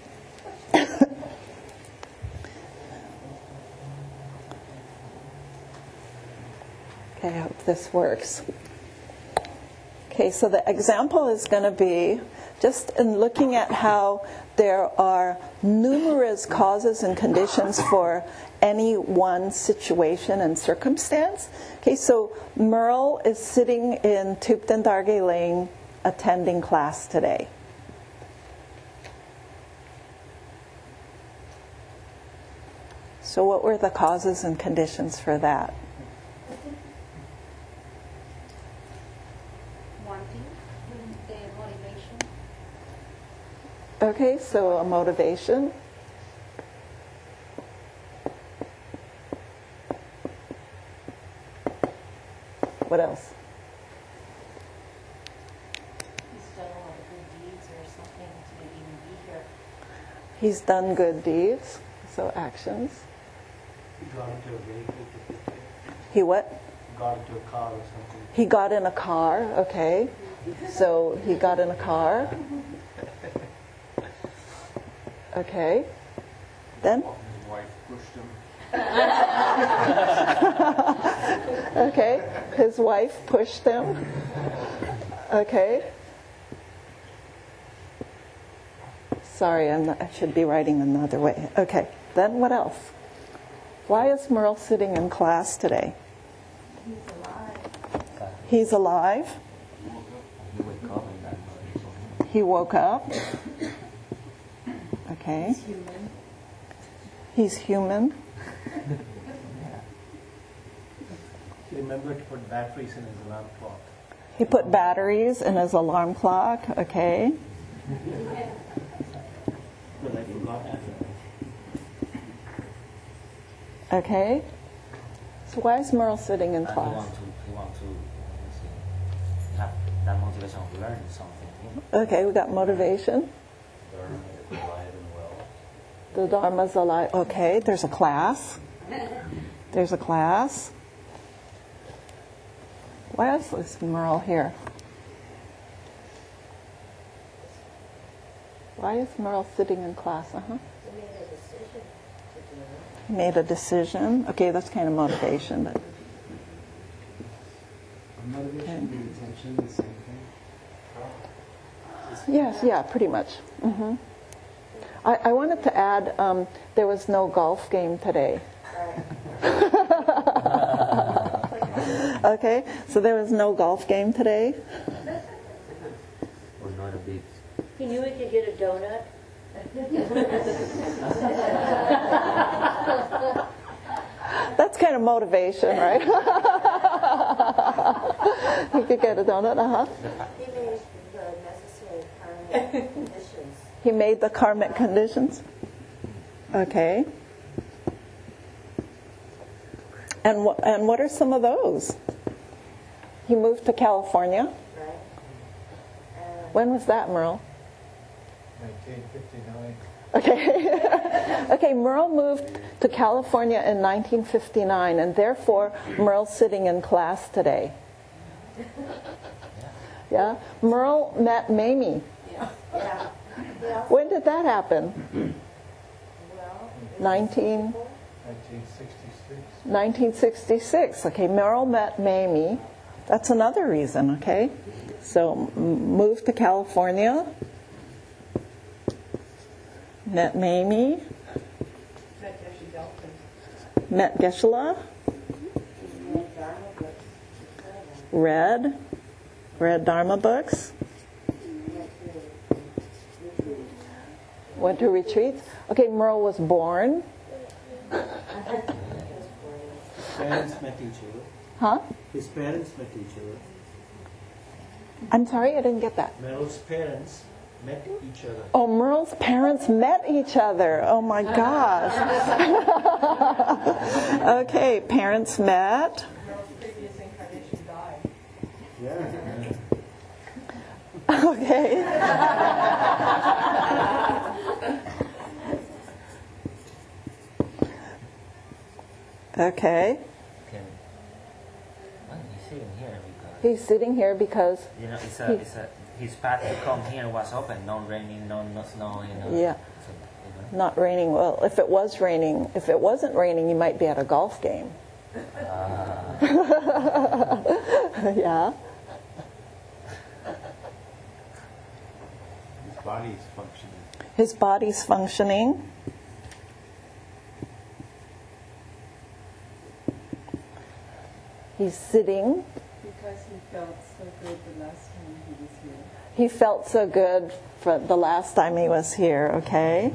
Okay, I hope this works. Okay, so the example is going to be just in looking at how there are numerous causes and conditions for any one situation and circumstance. Okay, so Merle is sitting in Thupten Dargay Lane attending class today. So what were the causes and conditions for that? Wanting, the motivation. Okay, so a motivation. What else? He's done a lot of good deeds or something to even be here. He's done good deeds, so actions. He got into a vehicle to get there. He what? Got into a car or something. He got in a car, okay. So he got in a car. Okay. Then? His wife pushed him. Okay. His wife pushed him. Okay. Sorry, I should be writing another way. Okay. Then what else? Why is Merle sitting in class today? He's alive. He would call him that. He woke up. Okay. He's human. He remembered to put batteries in his alarm clock. He put batteries in his alarm clock. Okay. But I forgot after. Okay. So why is Merle sitting in He class? want to have that motivation of learning something. Okay, we got motivation. The Dharma's alive. Okay, there's a class. There's a class. Why else is Merle here? Why is Merle sitting in class? He made a decision. Okay, that's kind of motivation, but Motivation and intention, the same thing. yes, yeah, pretty much. I wanted to add, there was no golf game today. Okay, so there was no golf game today. Or not a big. He knew he could get a donut. That's kind of motivation, right? You could get a donut, He made the necessary karmic conditions. He made the karmic conditions. Okay. And what are some of those? He moved to California. Right? When was that, Merle? 1959. Okay. Okay, Merle moved to California in 1959, and therefore Merle's sitting in class today. Yeah? Merle met Mamie. Yeah. When did that happen? Well, 1966. Okay, Merle met Mamie. That's another reason, okay? So, moved to California. Met Mamie. Met Geshe-la. Read Dharma books. Went to retreats. Okay, Merle was born. Parents met each other. Huh? His parents met each other. I'm sorry, I didn't get that. Merle's parents met each other. Oh, Merle's parents met each other. Oh my gosh. Okay, parents met. Yeah. Okay. Okay. Okay. Well, he's sitting here because He's sitting here because, his path to come here was open, no raining, no snow, yeah, So, not raining. Well, if it was raining, if it wasn't raining, you might be at a golf game. Yeah. His body is functioning. His body's functioning. He's sitting. because he felt so good the last time he was here. He felt so good for the last time he was here, okay?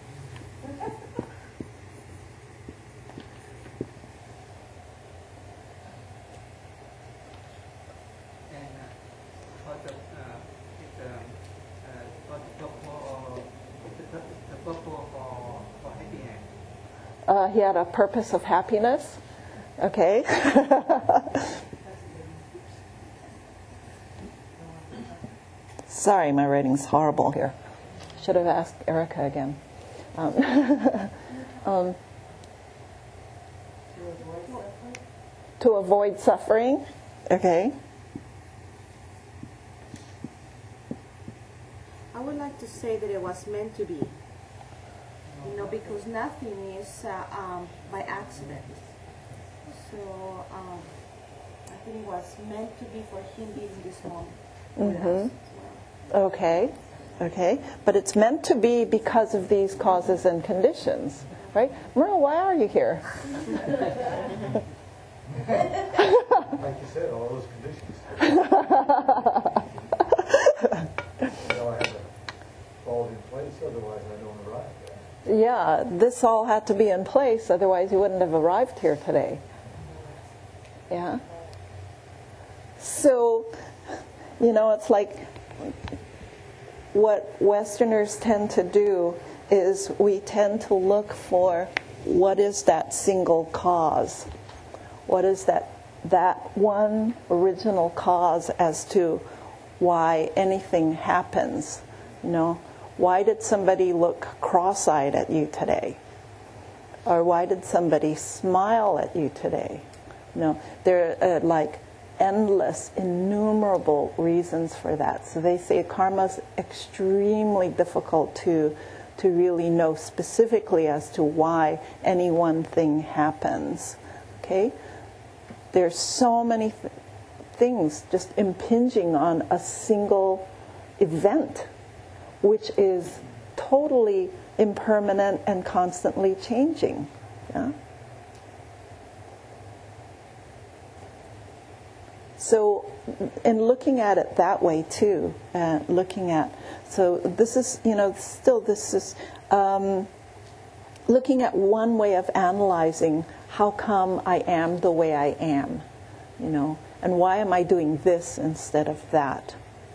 He had a purpose of happiness. Okay. Sorry, my writing's horrible here. Should have asked Erica again. um, to avoid suffering. Okay. I would like to say that it was meant to be. You know, because nothing is by accident. So I think it was meant to be for him being in this moment. With us as well. Okay. Okay. But it's meant to be because of these causes and conditions, right? Merle, why are you here? Like you said, all those conditions. I had to fall in place, otherwise I don't arrive there. Yeah, this all had to be in place, otherwise you wouldn't have arrived here today. Yeah. So, it's like what Westerners tend to do is we tend to look for what is that single cause? What is that one original cause as to why anything happens? Why did somebody look cross-eyed at you today? Or why did somebody smile at you today? There are like endless, innumerable reasons for that. So they say karma's extremely difficult to really know specifically as to why any one thing happens. Okay? There's so many things just impinging on a single event, which is totally impermanent and constantly changing. Yeah? So, in looking at it that way too, this is, looking at one way of analyzing how come I am the way I am, and why am I doing this instead of that.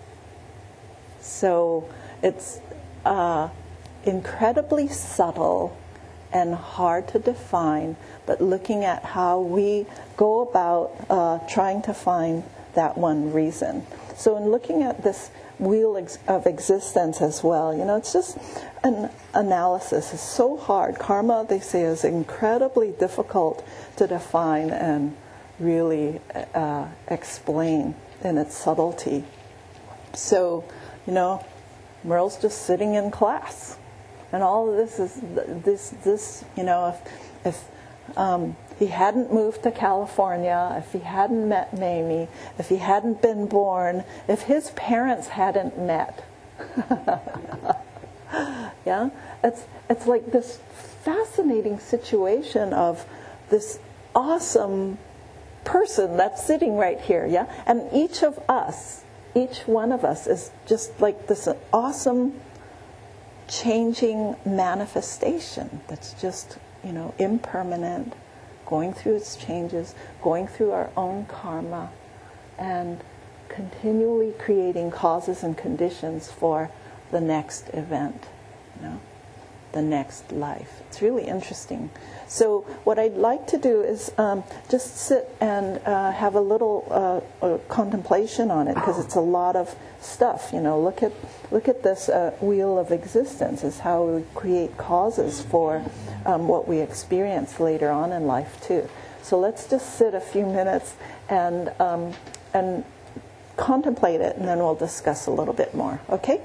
So it's incredibly subtle and hard to define, but looking at how we go about trying to find that one reason. So in looking at this wheel of existence as well, it's just an analysis. It's so hard. Karma, they say, is incredibly difficult to define and really explain in its subtlety. So, Merle's just sitting in class. And all of this is if he hadn't moved to California, if he hadn't met Mamie, if he hadn't been born, if his parents hadn't met, yeah, it's like this fascinating situation of this awesome person that's sitting right here, yeah, and each one of us is just like this awesome changing manifestation that's just, impermanent, going through its changes, going through our own karma, and continually creating causes and conditions for the next event, the next life. It's really interesting. So what I'd like to do is just sit and have a little contemplation on it, because it's a lot of stuff. Look at this wheel of existence, is how we create causes for what we experience later on in life too. So let's just sit a few minutes and contemplate it, and then we'll discuss a little bit more. Okay?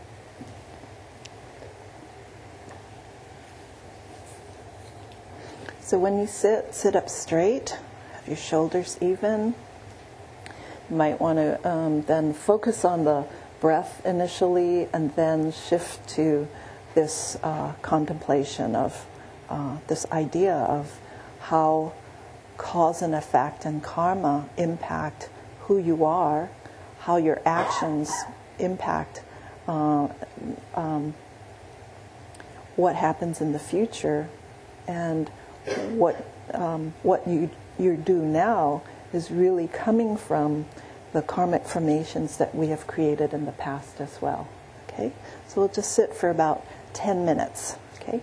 So when you sit up straight, have your shoulders even. You might want to then focus on the breath initially, and then shift to this contemplation of this idea of how cause and effect and karma impact who you are, how your actions impact what happens in the future, and what you do now is really coming from the karmic formations that we have created in the past as well. Okay? So we'll just sit for about 10 minutes. Okay?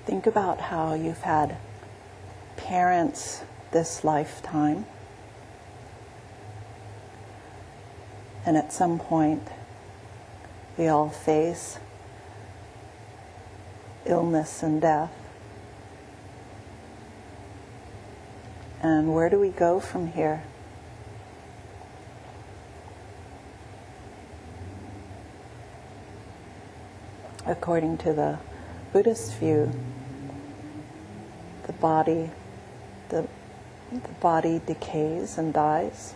Think about how you've had parents this lifetime, and at some point we all face illness and death. And where do we go from here? According to the Buddhist view, the body decays and dies.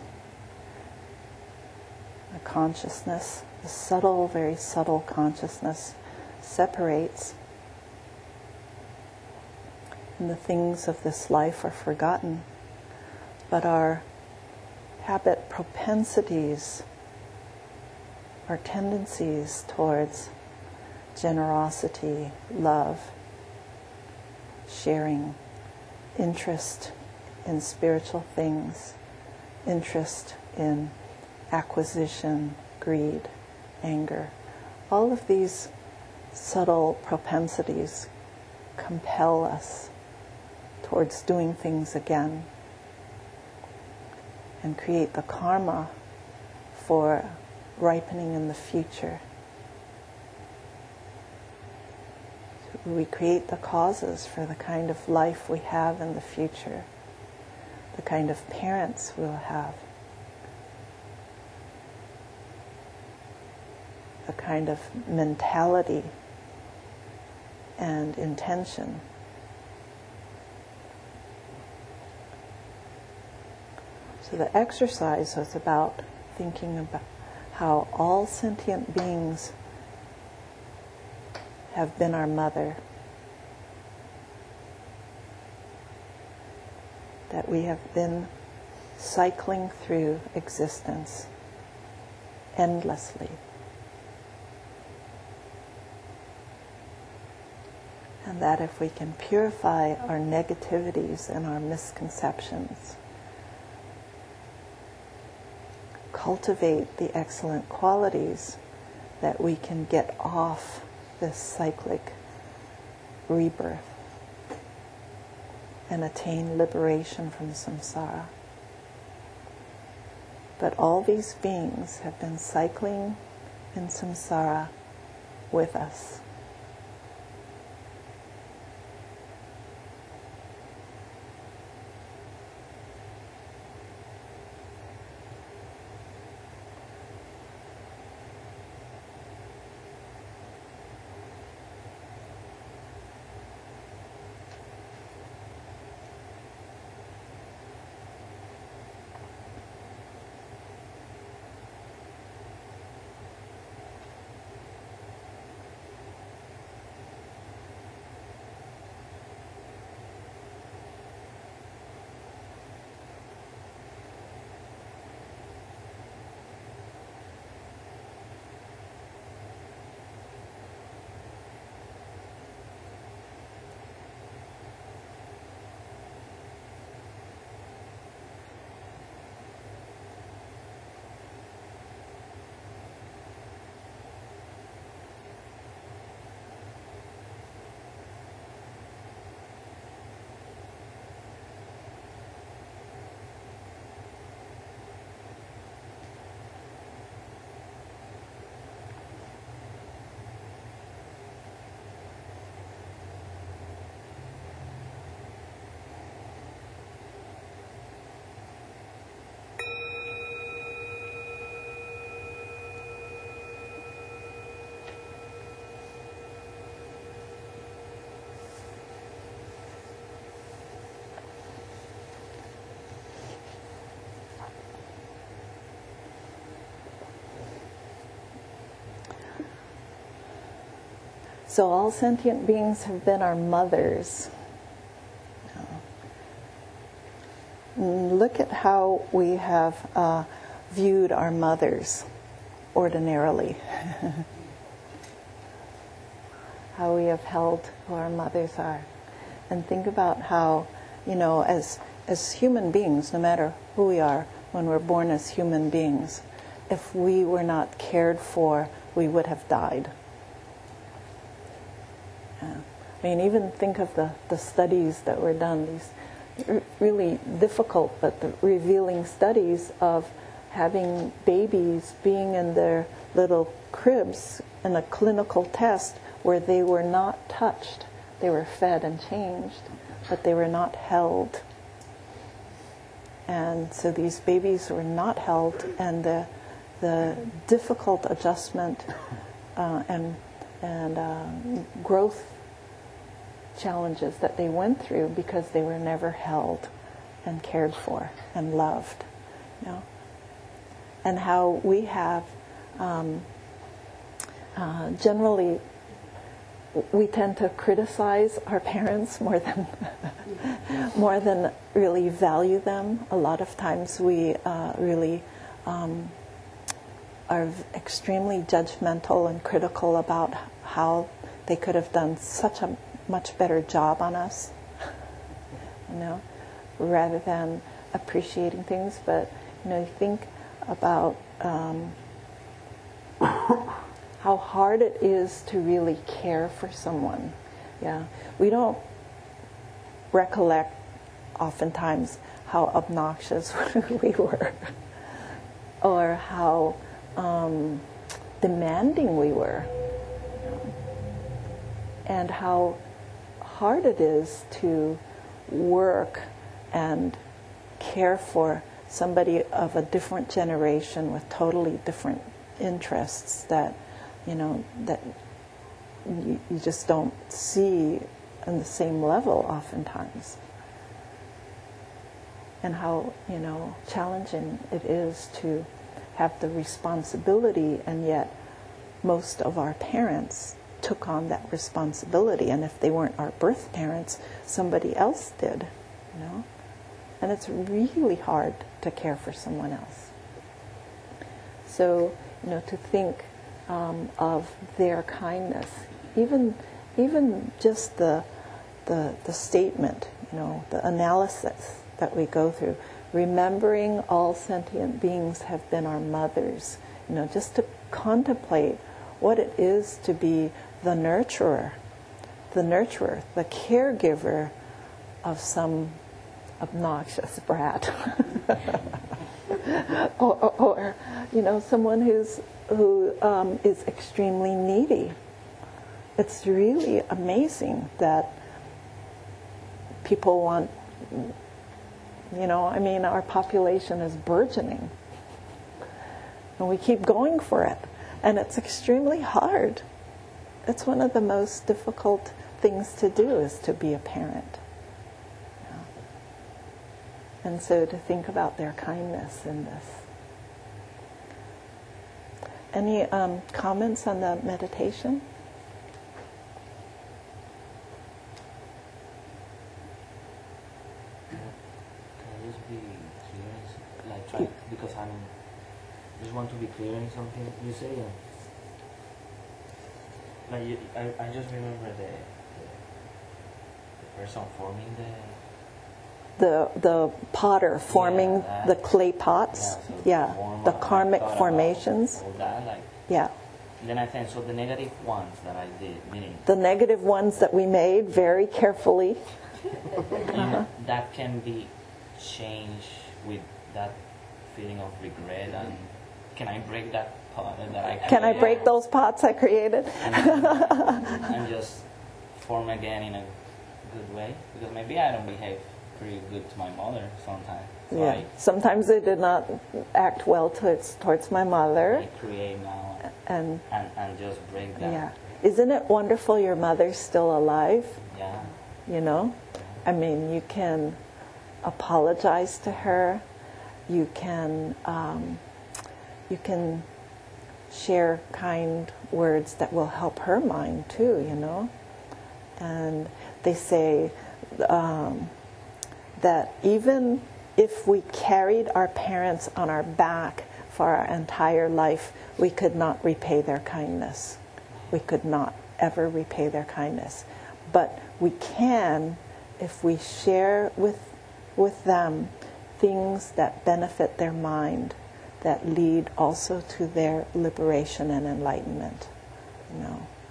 The consciousness, the subtle, very subtle consciousness, separates, and the things of this life are forgotten. But our habit propensities, our tendencies towards generosity, love, sharing, interest in spiritual things, interest in acquisition, greed, anger. All of these subtle propensities compel us towards doing things again and create the karma for ripening in the future. We create the causes for the kind of life we have in the future, the kind of parents we'll have, the kind of mentality and intention. So the exercise was about thinking about how all sentient beings have been our mother, that we have been cycling through existence endlessly. And that if we can purify our negativities and our misconceptions, cultivate the excellent qualities, that we can get off this cyclic rebirth and attain liberation from samsara. But all these beings have been cycling in samsara with us. So all sentient beings have been our mothers. Look at how we have viewed our mothers ordinarily. How we have held who our mothers are. And think about how, as human beings, no matter who we are, when we're born as human beings, if we were not cared for, we would have died. I mean, even think of the studies that were done, these really difficult but the revealing studies of having babies being in their little cribs in a clinical test where they were not touched. They were fed and changed, but they were not held. And so these babies were not held, and the difficult adjustment and growth challenges that they went through because they were never held and cared for and loved, you know. And how we have generally we tend to criticize our parents more than more than really value them. A lot of times we really are extremely judgmental and critical about how they could have done such a much better job on us, you know, rather than appreciating things. But you know, you think about how hard it is to really care for someone. Yeah, we don't recollect oftentimes how obnoxious we were, or how demanding we were, and how hard it is to work and care for somebody of a different generation with totally different interests that, you know, that you just don't see on the same level oftentimes. And how, you know, challenging it is to have the responsibility, and yet most of our parents took on that responsibility, and if they weren't our birth parents, somebody else did, you know. And it's really hard to care for someone else. So, you know, to think of their kindness, even just the statement, you know, the analysis that we go through, remembering all sentient beings have been our mothers, you know, just to contemplate what it is to be the nurturer, the caregiver of some obnoxious brat, or you know, someone who is extremely needy. It's really amazing that people want, you know, I mean, our population is burgeoning, and we keep going for it, and it's extremely hard. It's one of the most difficult things to do, is to be a parent. And so to think about their kindness in this. Any comments on the meditation? Can I just be clear, like try, because just want to be clear in something you say. Like I just remember the person forming the potter forming the clay pots, the karmic formations. All that, like, yeah. And then I think, so the negative ones that I did, meaning the negative ones that we made very carefully. That can be changed with that feeling of regret. And can I break that pot that I created? Can I break those pots I created? and just form again in a good way? Because maybe I don't behave pretty good to my mother sometimes. So yeah. Sometimes I did not act well towards my mother. I create now and just break that. Yeah. Isn't it wonderful your mother's still alive? Yeah. You know? I mean, you can apologize to her. You can share kind words that will help her mind too, you know? And they say that even if we carried our parents on our back for our entire life, we could not repay their kindness. We could not ever repay their kindness. But we can if we share with them things that benefit their mind, that lead also to their liberation and enlightenment. You know,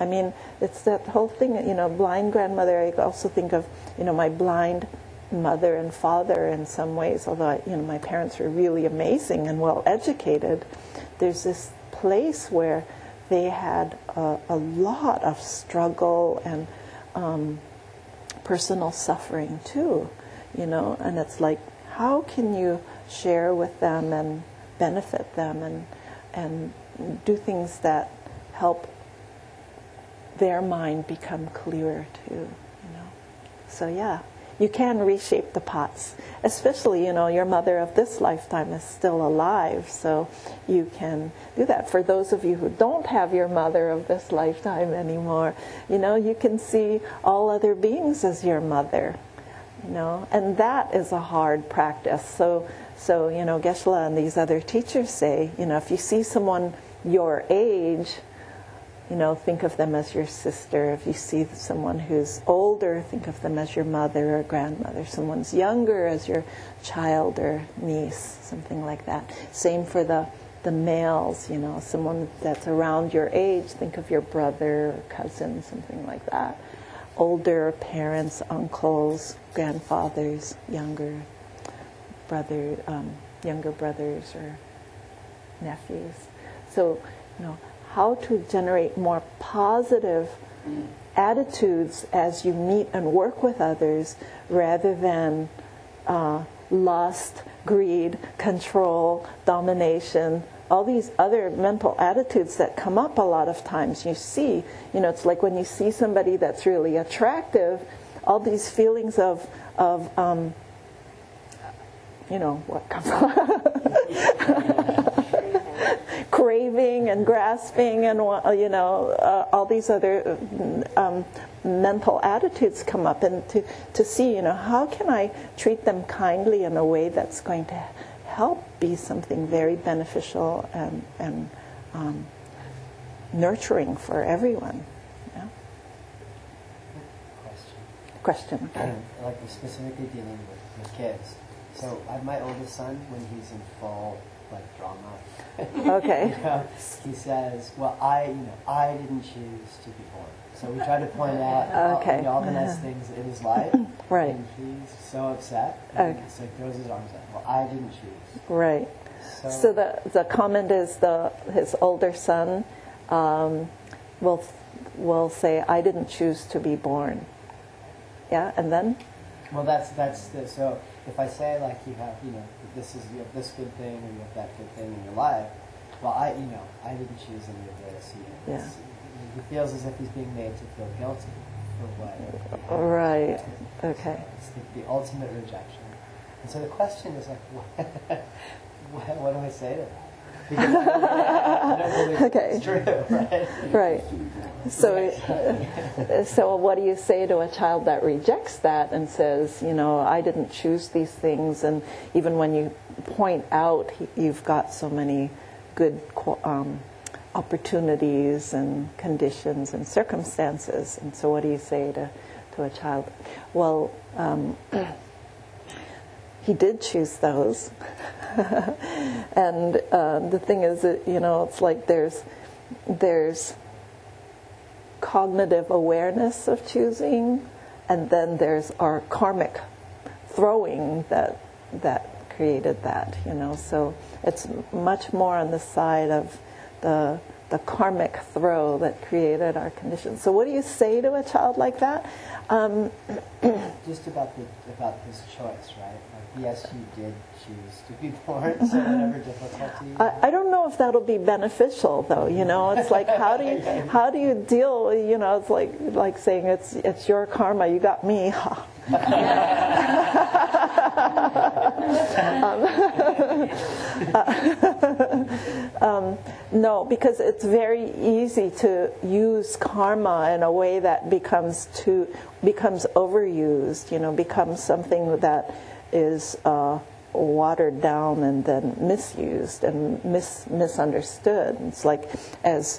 I mean, it's that whole thing, blind grandmother. I also think of, my blind mother and father in some ways, although, my parents were really amazing and well educated. There's this place where they had a lot of struggle and personal suffering too, and it's like, how can you share with them and benefit them and do things that help their mind become clearer too, So yeah, you can reshape the pots, especially, your mother of this lifetime is still alive, so you can do that. For those of you who don't have your mother of this lifetime anymore, you can see all other beings as your mother, and that is a hard practice. So Geshe-la and these other teachers say, if you see someone your age, think of them as your sister. If you see someone who's older, think of them as your mother or grandmother. Someone's younger as your child or niece, something like that. Same for the males, someone that's around your age, think of your brother or cousin, something like that. Older parents, uncles, grandfathers, younger brothers or nephews. So, how to generate more positive attitudes as you meet and work with others, rather than lust, greed, control, domination, all these other mental attitudes that come up a lot of times. You see, it's like when you see somebody that's really attractive, all these feelings of what comes craving and grasping and all these other mental attitudes come up, and to see how can I treat them kindly in a way that's going to help be something very beneficial and nurturing for everyone. Yeah? Question. Okay. Like specifically dealing with kids. So my oldest son, when he's in full drama, okay, he says, "Well, I didn't choose to be born." So we try to point out all the nice things in his life, right? And he's so upset, and he throws his arms up. Well, I didn't choose. Right. So the comment is his older son will say, "I didn't choose to be born." Yeah, and then. Well, so if I say you have you have this good thing or you have that good thing in your life, well I didn't choose any of this. He feels as if he's being made to feel guilty for what. Right. Okay. It's the ultimate rejection. And so the question is what do I say to that? Because I don't believe it's true, right? Right. So what do you say to a child that rejects that and says, I didn't choose these things, and even when you point out you've got so many good opportunities and conditions and circumstances, and so what do you say to a child? Well, he did choose those. And the thing is that, it's like there's cognitive awareness of choosing, and then there's our karmic throwing that created that, So it's much more on the side of the karmic throw that created our conditions. So what do you say to a child like that? Just about his choice, right? Yes, you did choose to be born, so whatever difficulty. I don't know if that'll be beneficial, though. It's like how do you deal? It's like saying it's your karma. You got me. No, because it's very easy to use karma in a way that becomes overused. Becomes something that is watered down and then misused and misunderstood. It's like as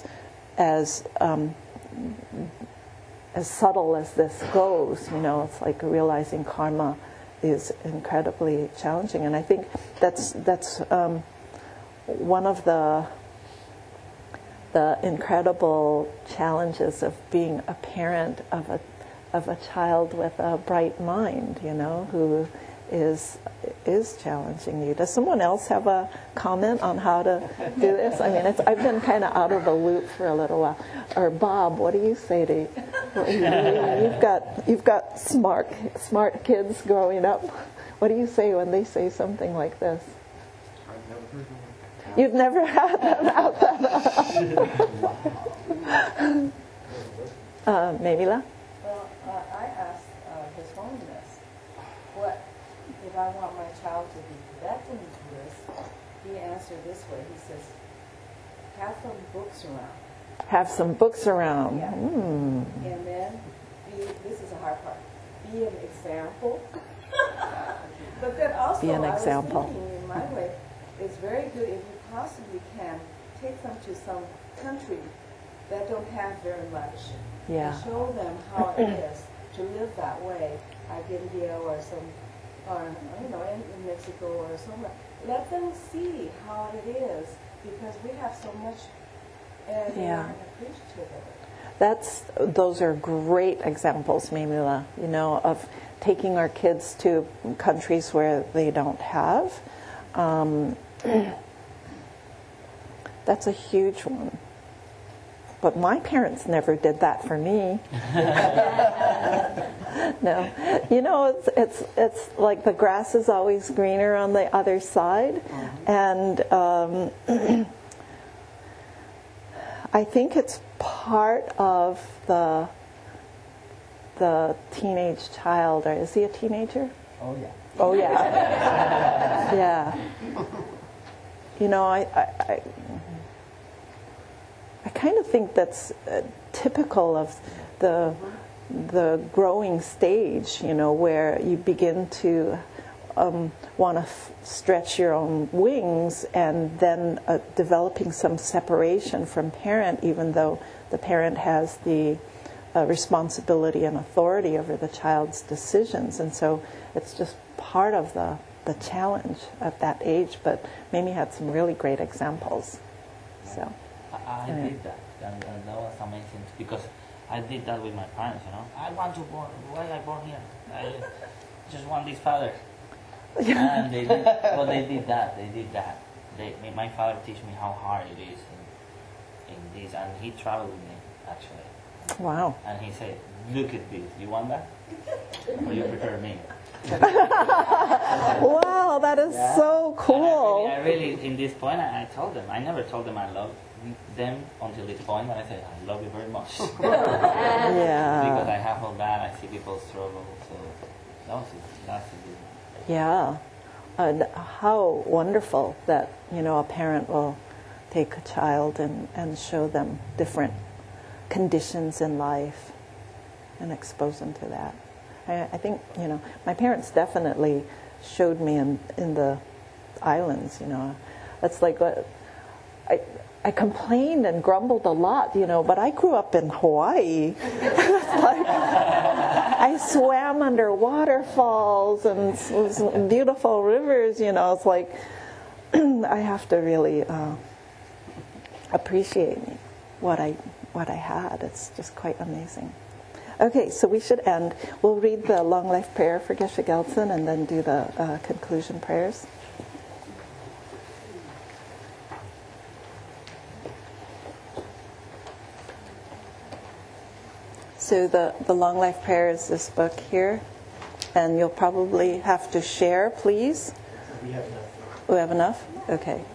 subtle as this goes, it's like realizing karma is incredibly challenging, and I think that's one of the the incredible challenges of being a parent of a child with a bright mind, who is challenging you. Does someone else have a comment on how to do this? I mean, I've been kind of out of the loop for a little while. Or Bob, what do you say to? You've got smart kids growing up. What do you say when they say something like this? You've never had that out there. Mamila? Well, I asked His Holiness, what if I want my child to be Tibetan Buddhist? He answered this way. He says, have some books around. Have some books around. Yeah. Mm. And then, this is a hard part, be an example. But then also, Be an I was example. thinking in my way, it's very good if you possibly can take them to some country that don't have very much. Yeah. And show them how it is to live that way, like India or in Mexico or somewhere. Let them see how it is, because we have so much and they aren't appreciative of it. Those are great examples, Mamila, of taking our kids to countries where they don't have. That's a huge one. But my parents never did that for me. No. It's like the grass is always greener on the other side. And I think it's part of the teenage child. Or is he a teenager? Oh yeah. Oh yeah. Yeah. I kind of think that's typical of the growing stage, where you begin to want to stretch your own wings, and then developing some separation from parent, even though the parent has the responsibility and authority over the child's decisions. And so it's just part of the challenge at that age. But Mamie had some really great examples. So I did that, and that was amazing, because I did that with my parents, I want to born, why I born here? I just want this father. And they did that. My father teach me how hard it is in this, and he traveled with me, actually. wow. And he said, look at this, you want that? Or you prefer me? Wow, that is so cool. I really, in this point, I told them. I never told them I love them until this point, and I said, I love you very much. Yeah. Because I have all that, I see people struggle, so that's a good. Yeah. How wonderful that, a parent will take a child and show them different conditions in life and expose them to that. I think, my parents definitely showed me in the islands, It's like I complained and grumbled a lot, but I grew up in Hawaii. It's like I swam under waterfalls and beautiful rivers, It's like I have to really appreciate what I had. It's just quite amazing. Okay, so we should end. We'll read the long life prayer for Geshe Gelsen and then do the conclusion prayers. So the long life prayer is this book here, and you'll probably have to share, please. We have enough. We have enough? Okay.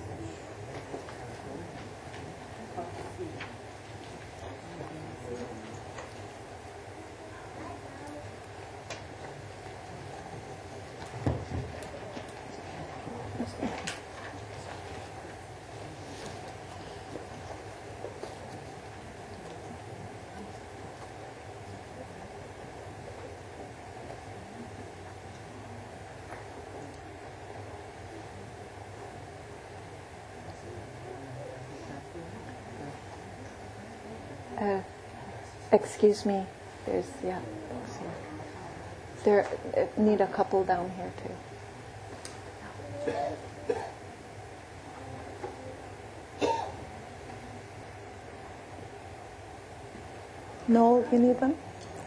Excuse me. There's books here. There need a couple down here too. Noel, you need them?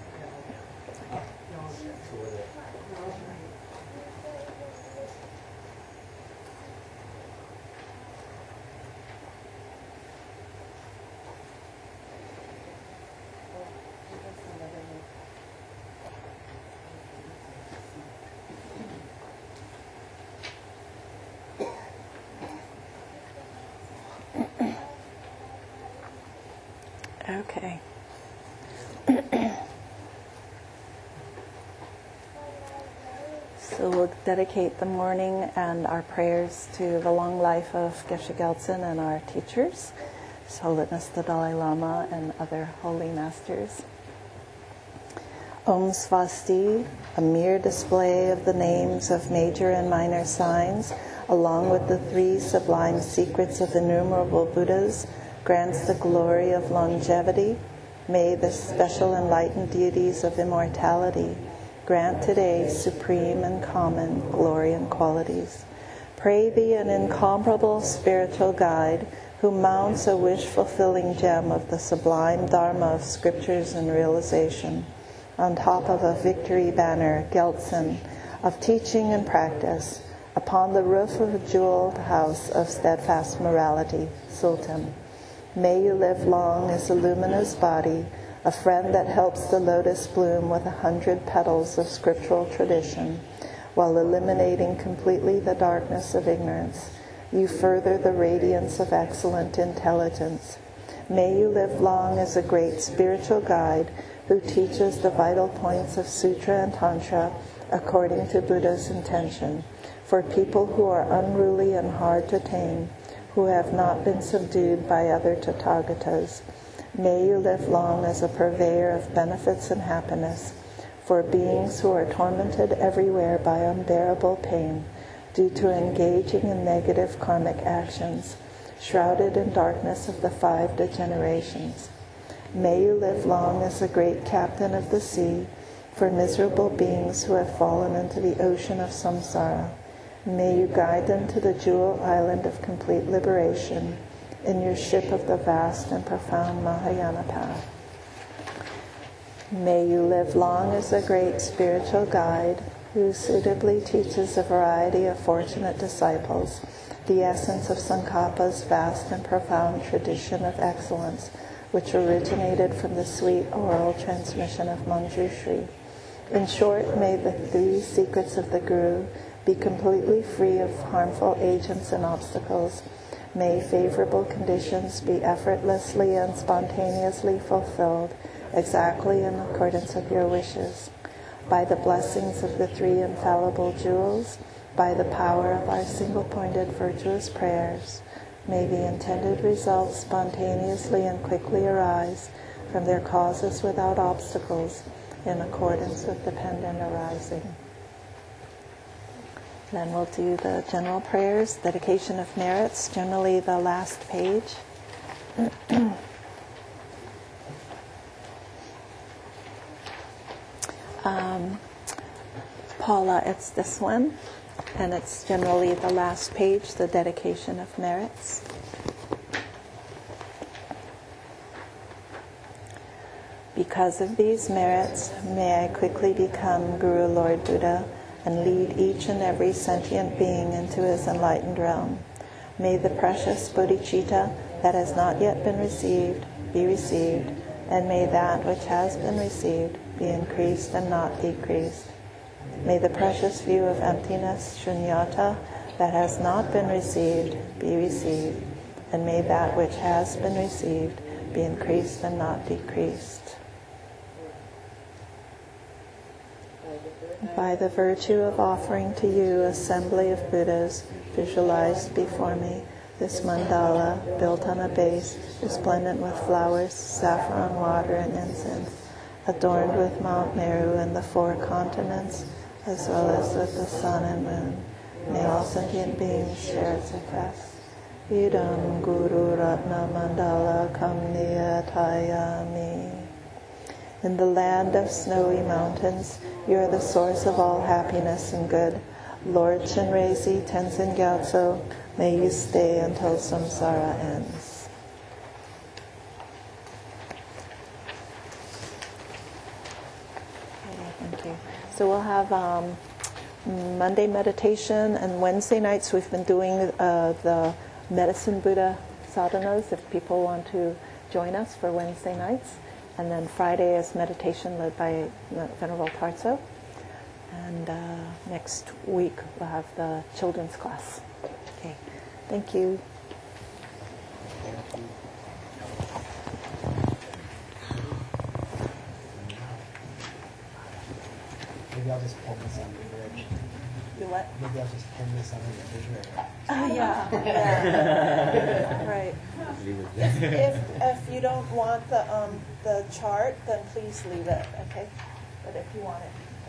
Okay. So we'll dedicate the morning and our prayers to the long life of Geshe Gelsen and our teachers, His Holiness the Dalai Lama and other holy masters. Om Swasti, a mere display of the names of major and minor signs, along with the 3 sublime secrets of innumerable Buddhas, grants the glory of longevity. May the special enlightened deities of immortality grant today supreme and common glory and qualities. Pray thee an incomparable spiritual guide who mounts a wish-fulfilling gem of the sublime Dharma of scriptures and realization on top of a victory banner, Gelsen, of teaching and practice, upon the roof of a jeweled house of steadfast morality, Sultan. May you live long as a luminous body, a friend that helps the lotus bloom with 100 petals of scriptural tradition, while eliminating completely the darkness of ignorance. You further the radiance of excellent intelligence. May you live long as a great spiritual guide who teaches the vital points of Sutra and Tantra according to Buddha's intention, for people who are unruly and hard to tame, who have not been subdued by other Tathagatas. May you live long as a purveyor of benefits and happiness for beings who are tormented everywhere by unbearable pain due to engaging in negative karmic actions, shrouded in darkness of the 5 degenerations. May you live long as a great captain of the sea for miserable beings who have fallen into the ocean of samsara. May you guide them to the jewel island of complete liberation in your ship of the vast and profound Mahayana path. May you live long as a great spiritual guide who suitably teaches a variety of fortunate disciples the essence of Tsongkhapa's vast and profound tradition of excellence, which originated from the sweet oral transmission of Manjushri. In short, may the 3 secrets of the Guru be completely free of harmful agents and obstacles. May favorable conditions be effortlessly and spontaneously fulfilled, exactly in accordance with your wishes. By the blessings of the 3 infallible jewels, by the power of our single-pointed virtuous prayers, may the intended results spontaneously and quickly arise from their causes without obstacles, in accordance with dependent arising. Then we'll do the general prayers, dedication of merits, generally the last page. Paula, it's this one, and it's generally the last page, the dedication of merits. Because of these merits, may I quickly become Guru Lord Buddha and lead each and every sentient being into his enlightened realm. May the precious bodhicitta that has not yet been received be received, and may that which has been received be increased and not decreased. May the precious view of emptiness, shunyata, that has not been received be received, and may that which has been received be increased and not decreased. By the virtue of offering to you assembly of Buddhas visualized before me, this mandala, built on a base resplendent with flowers, saffron water, and incense, adorned with Mount Meru and the 4 continents, as well as with the sun and moon, may all sentient beings share its effects. Idam Guru Ratna Mandala Kamniyatayami. In the land of snowy mountains, you are the source of all happiness and good. Lord Chenrezig Tenzin Gyatso, may you stay until samsara ends. So we'll have Monday meditation, and Wednesday nights we've been doing the Medicine Buddha sadhanas if people want to join us for Wednesday nights. And then Friday is meditation led by Venerable Tarso. And next week we'll have the children's class. Okay, thank you. Maybe I'll just pull this under the bridge. You what? Maybe I'll just pin this under the refrigerator. Oh, yeah. Right. If you don't want the chart, then please leave it, okay? But if you want it.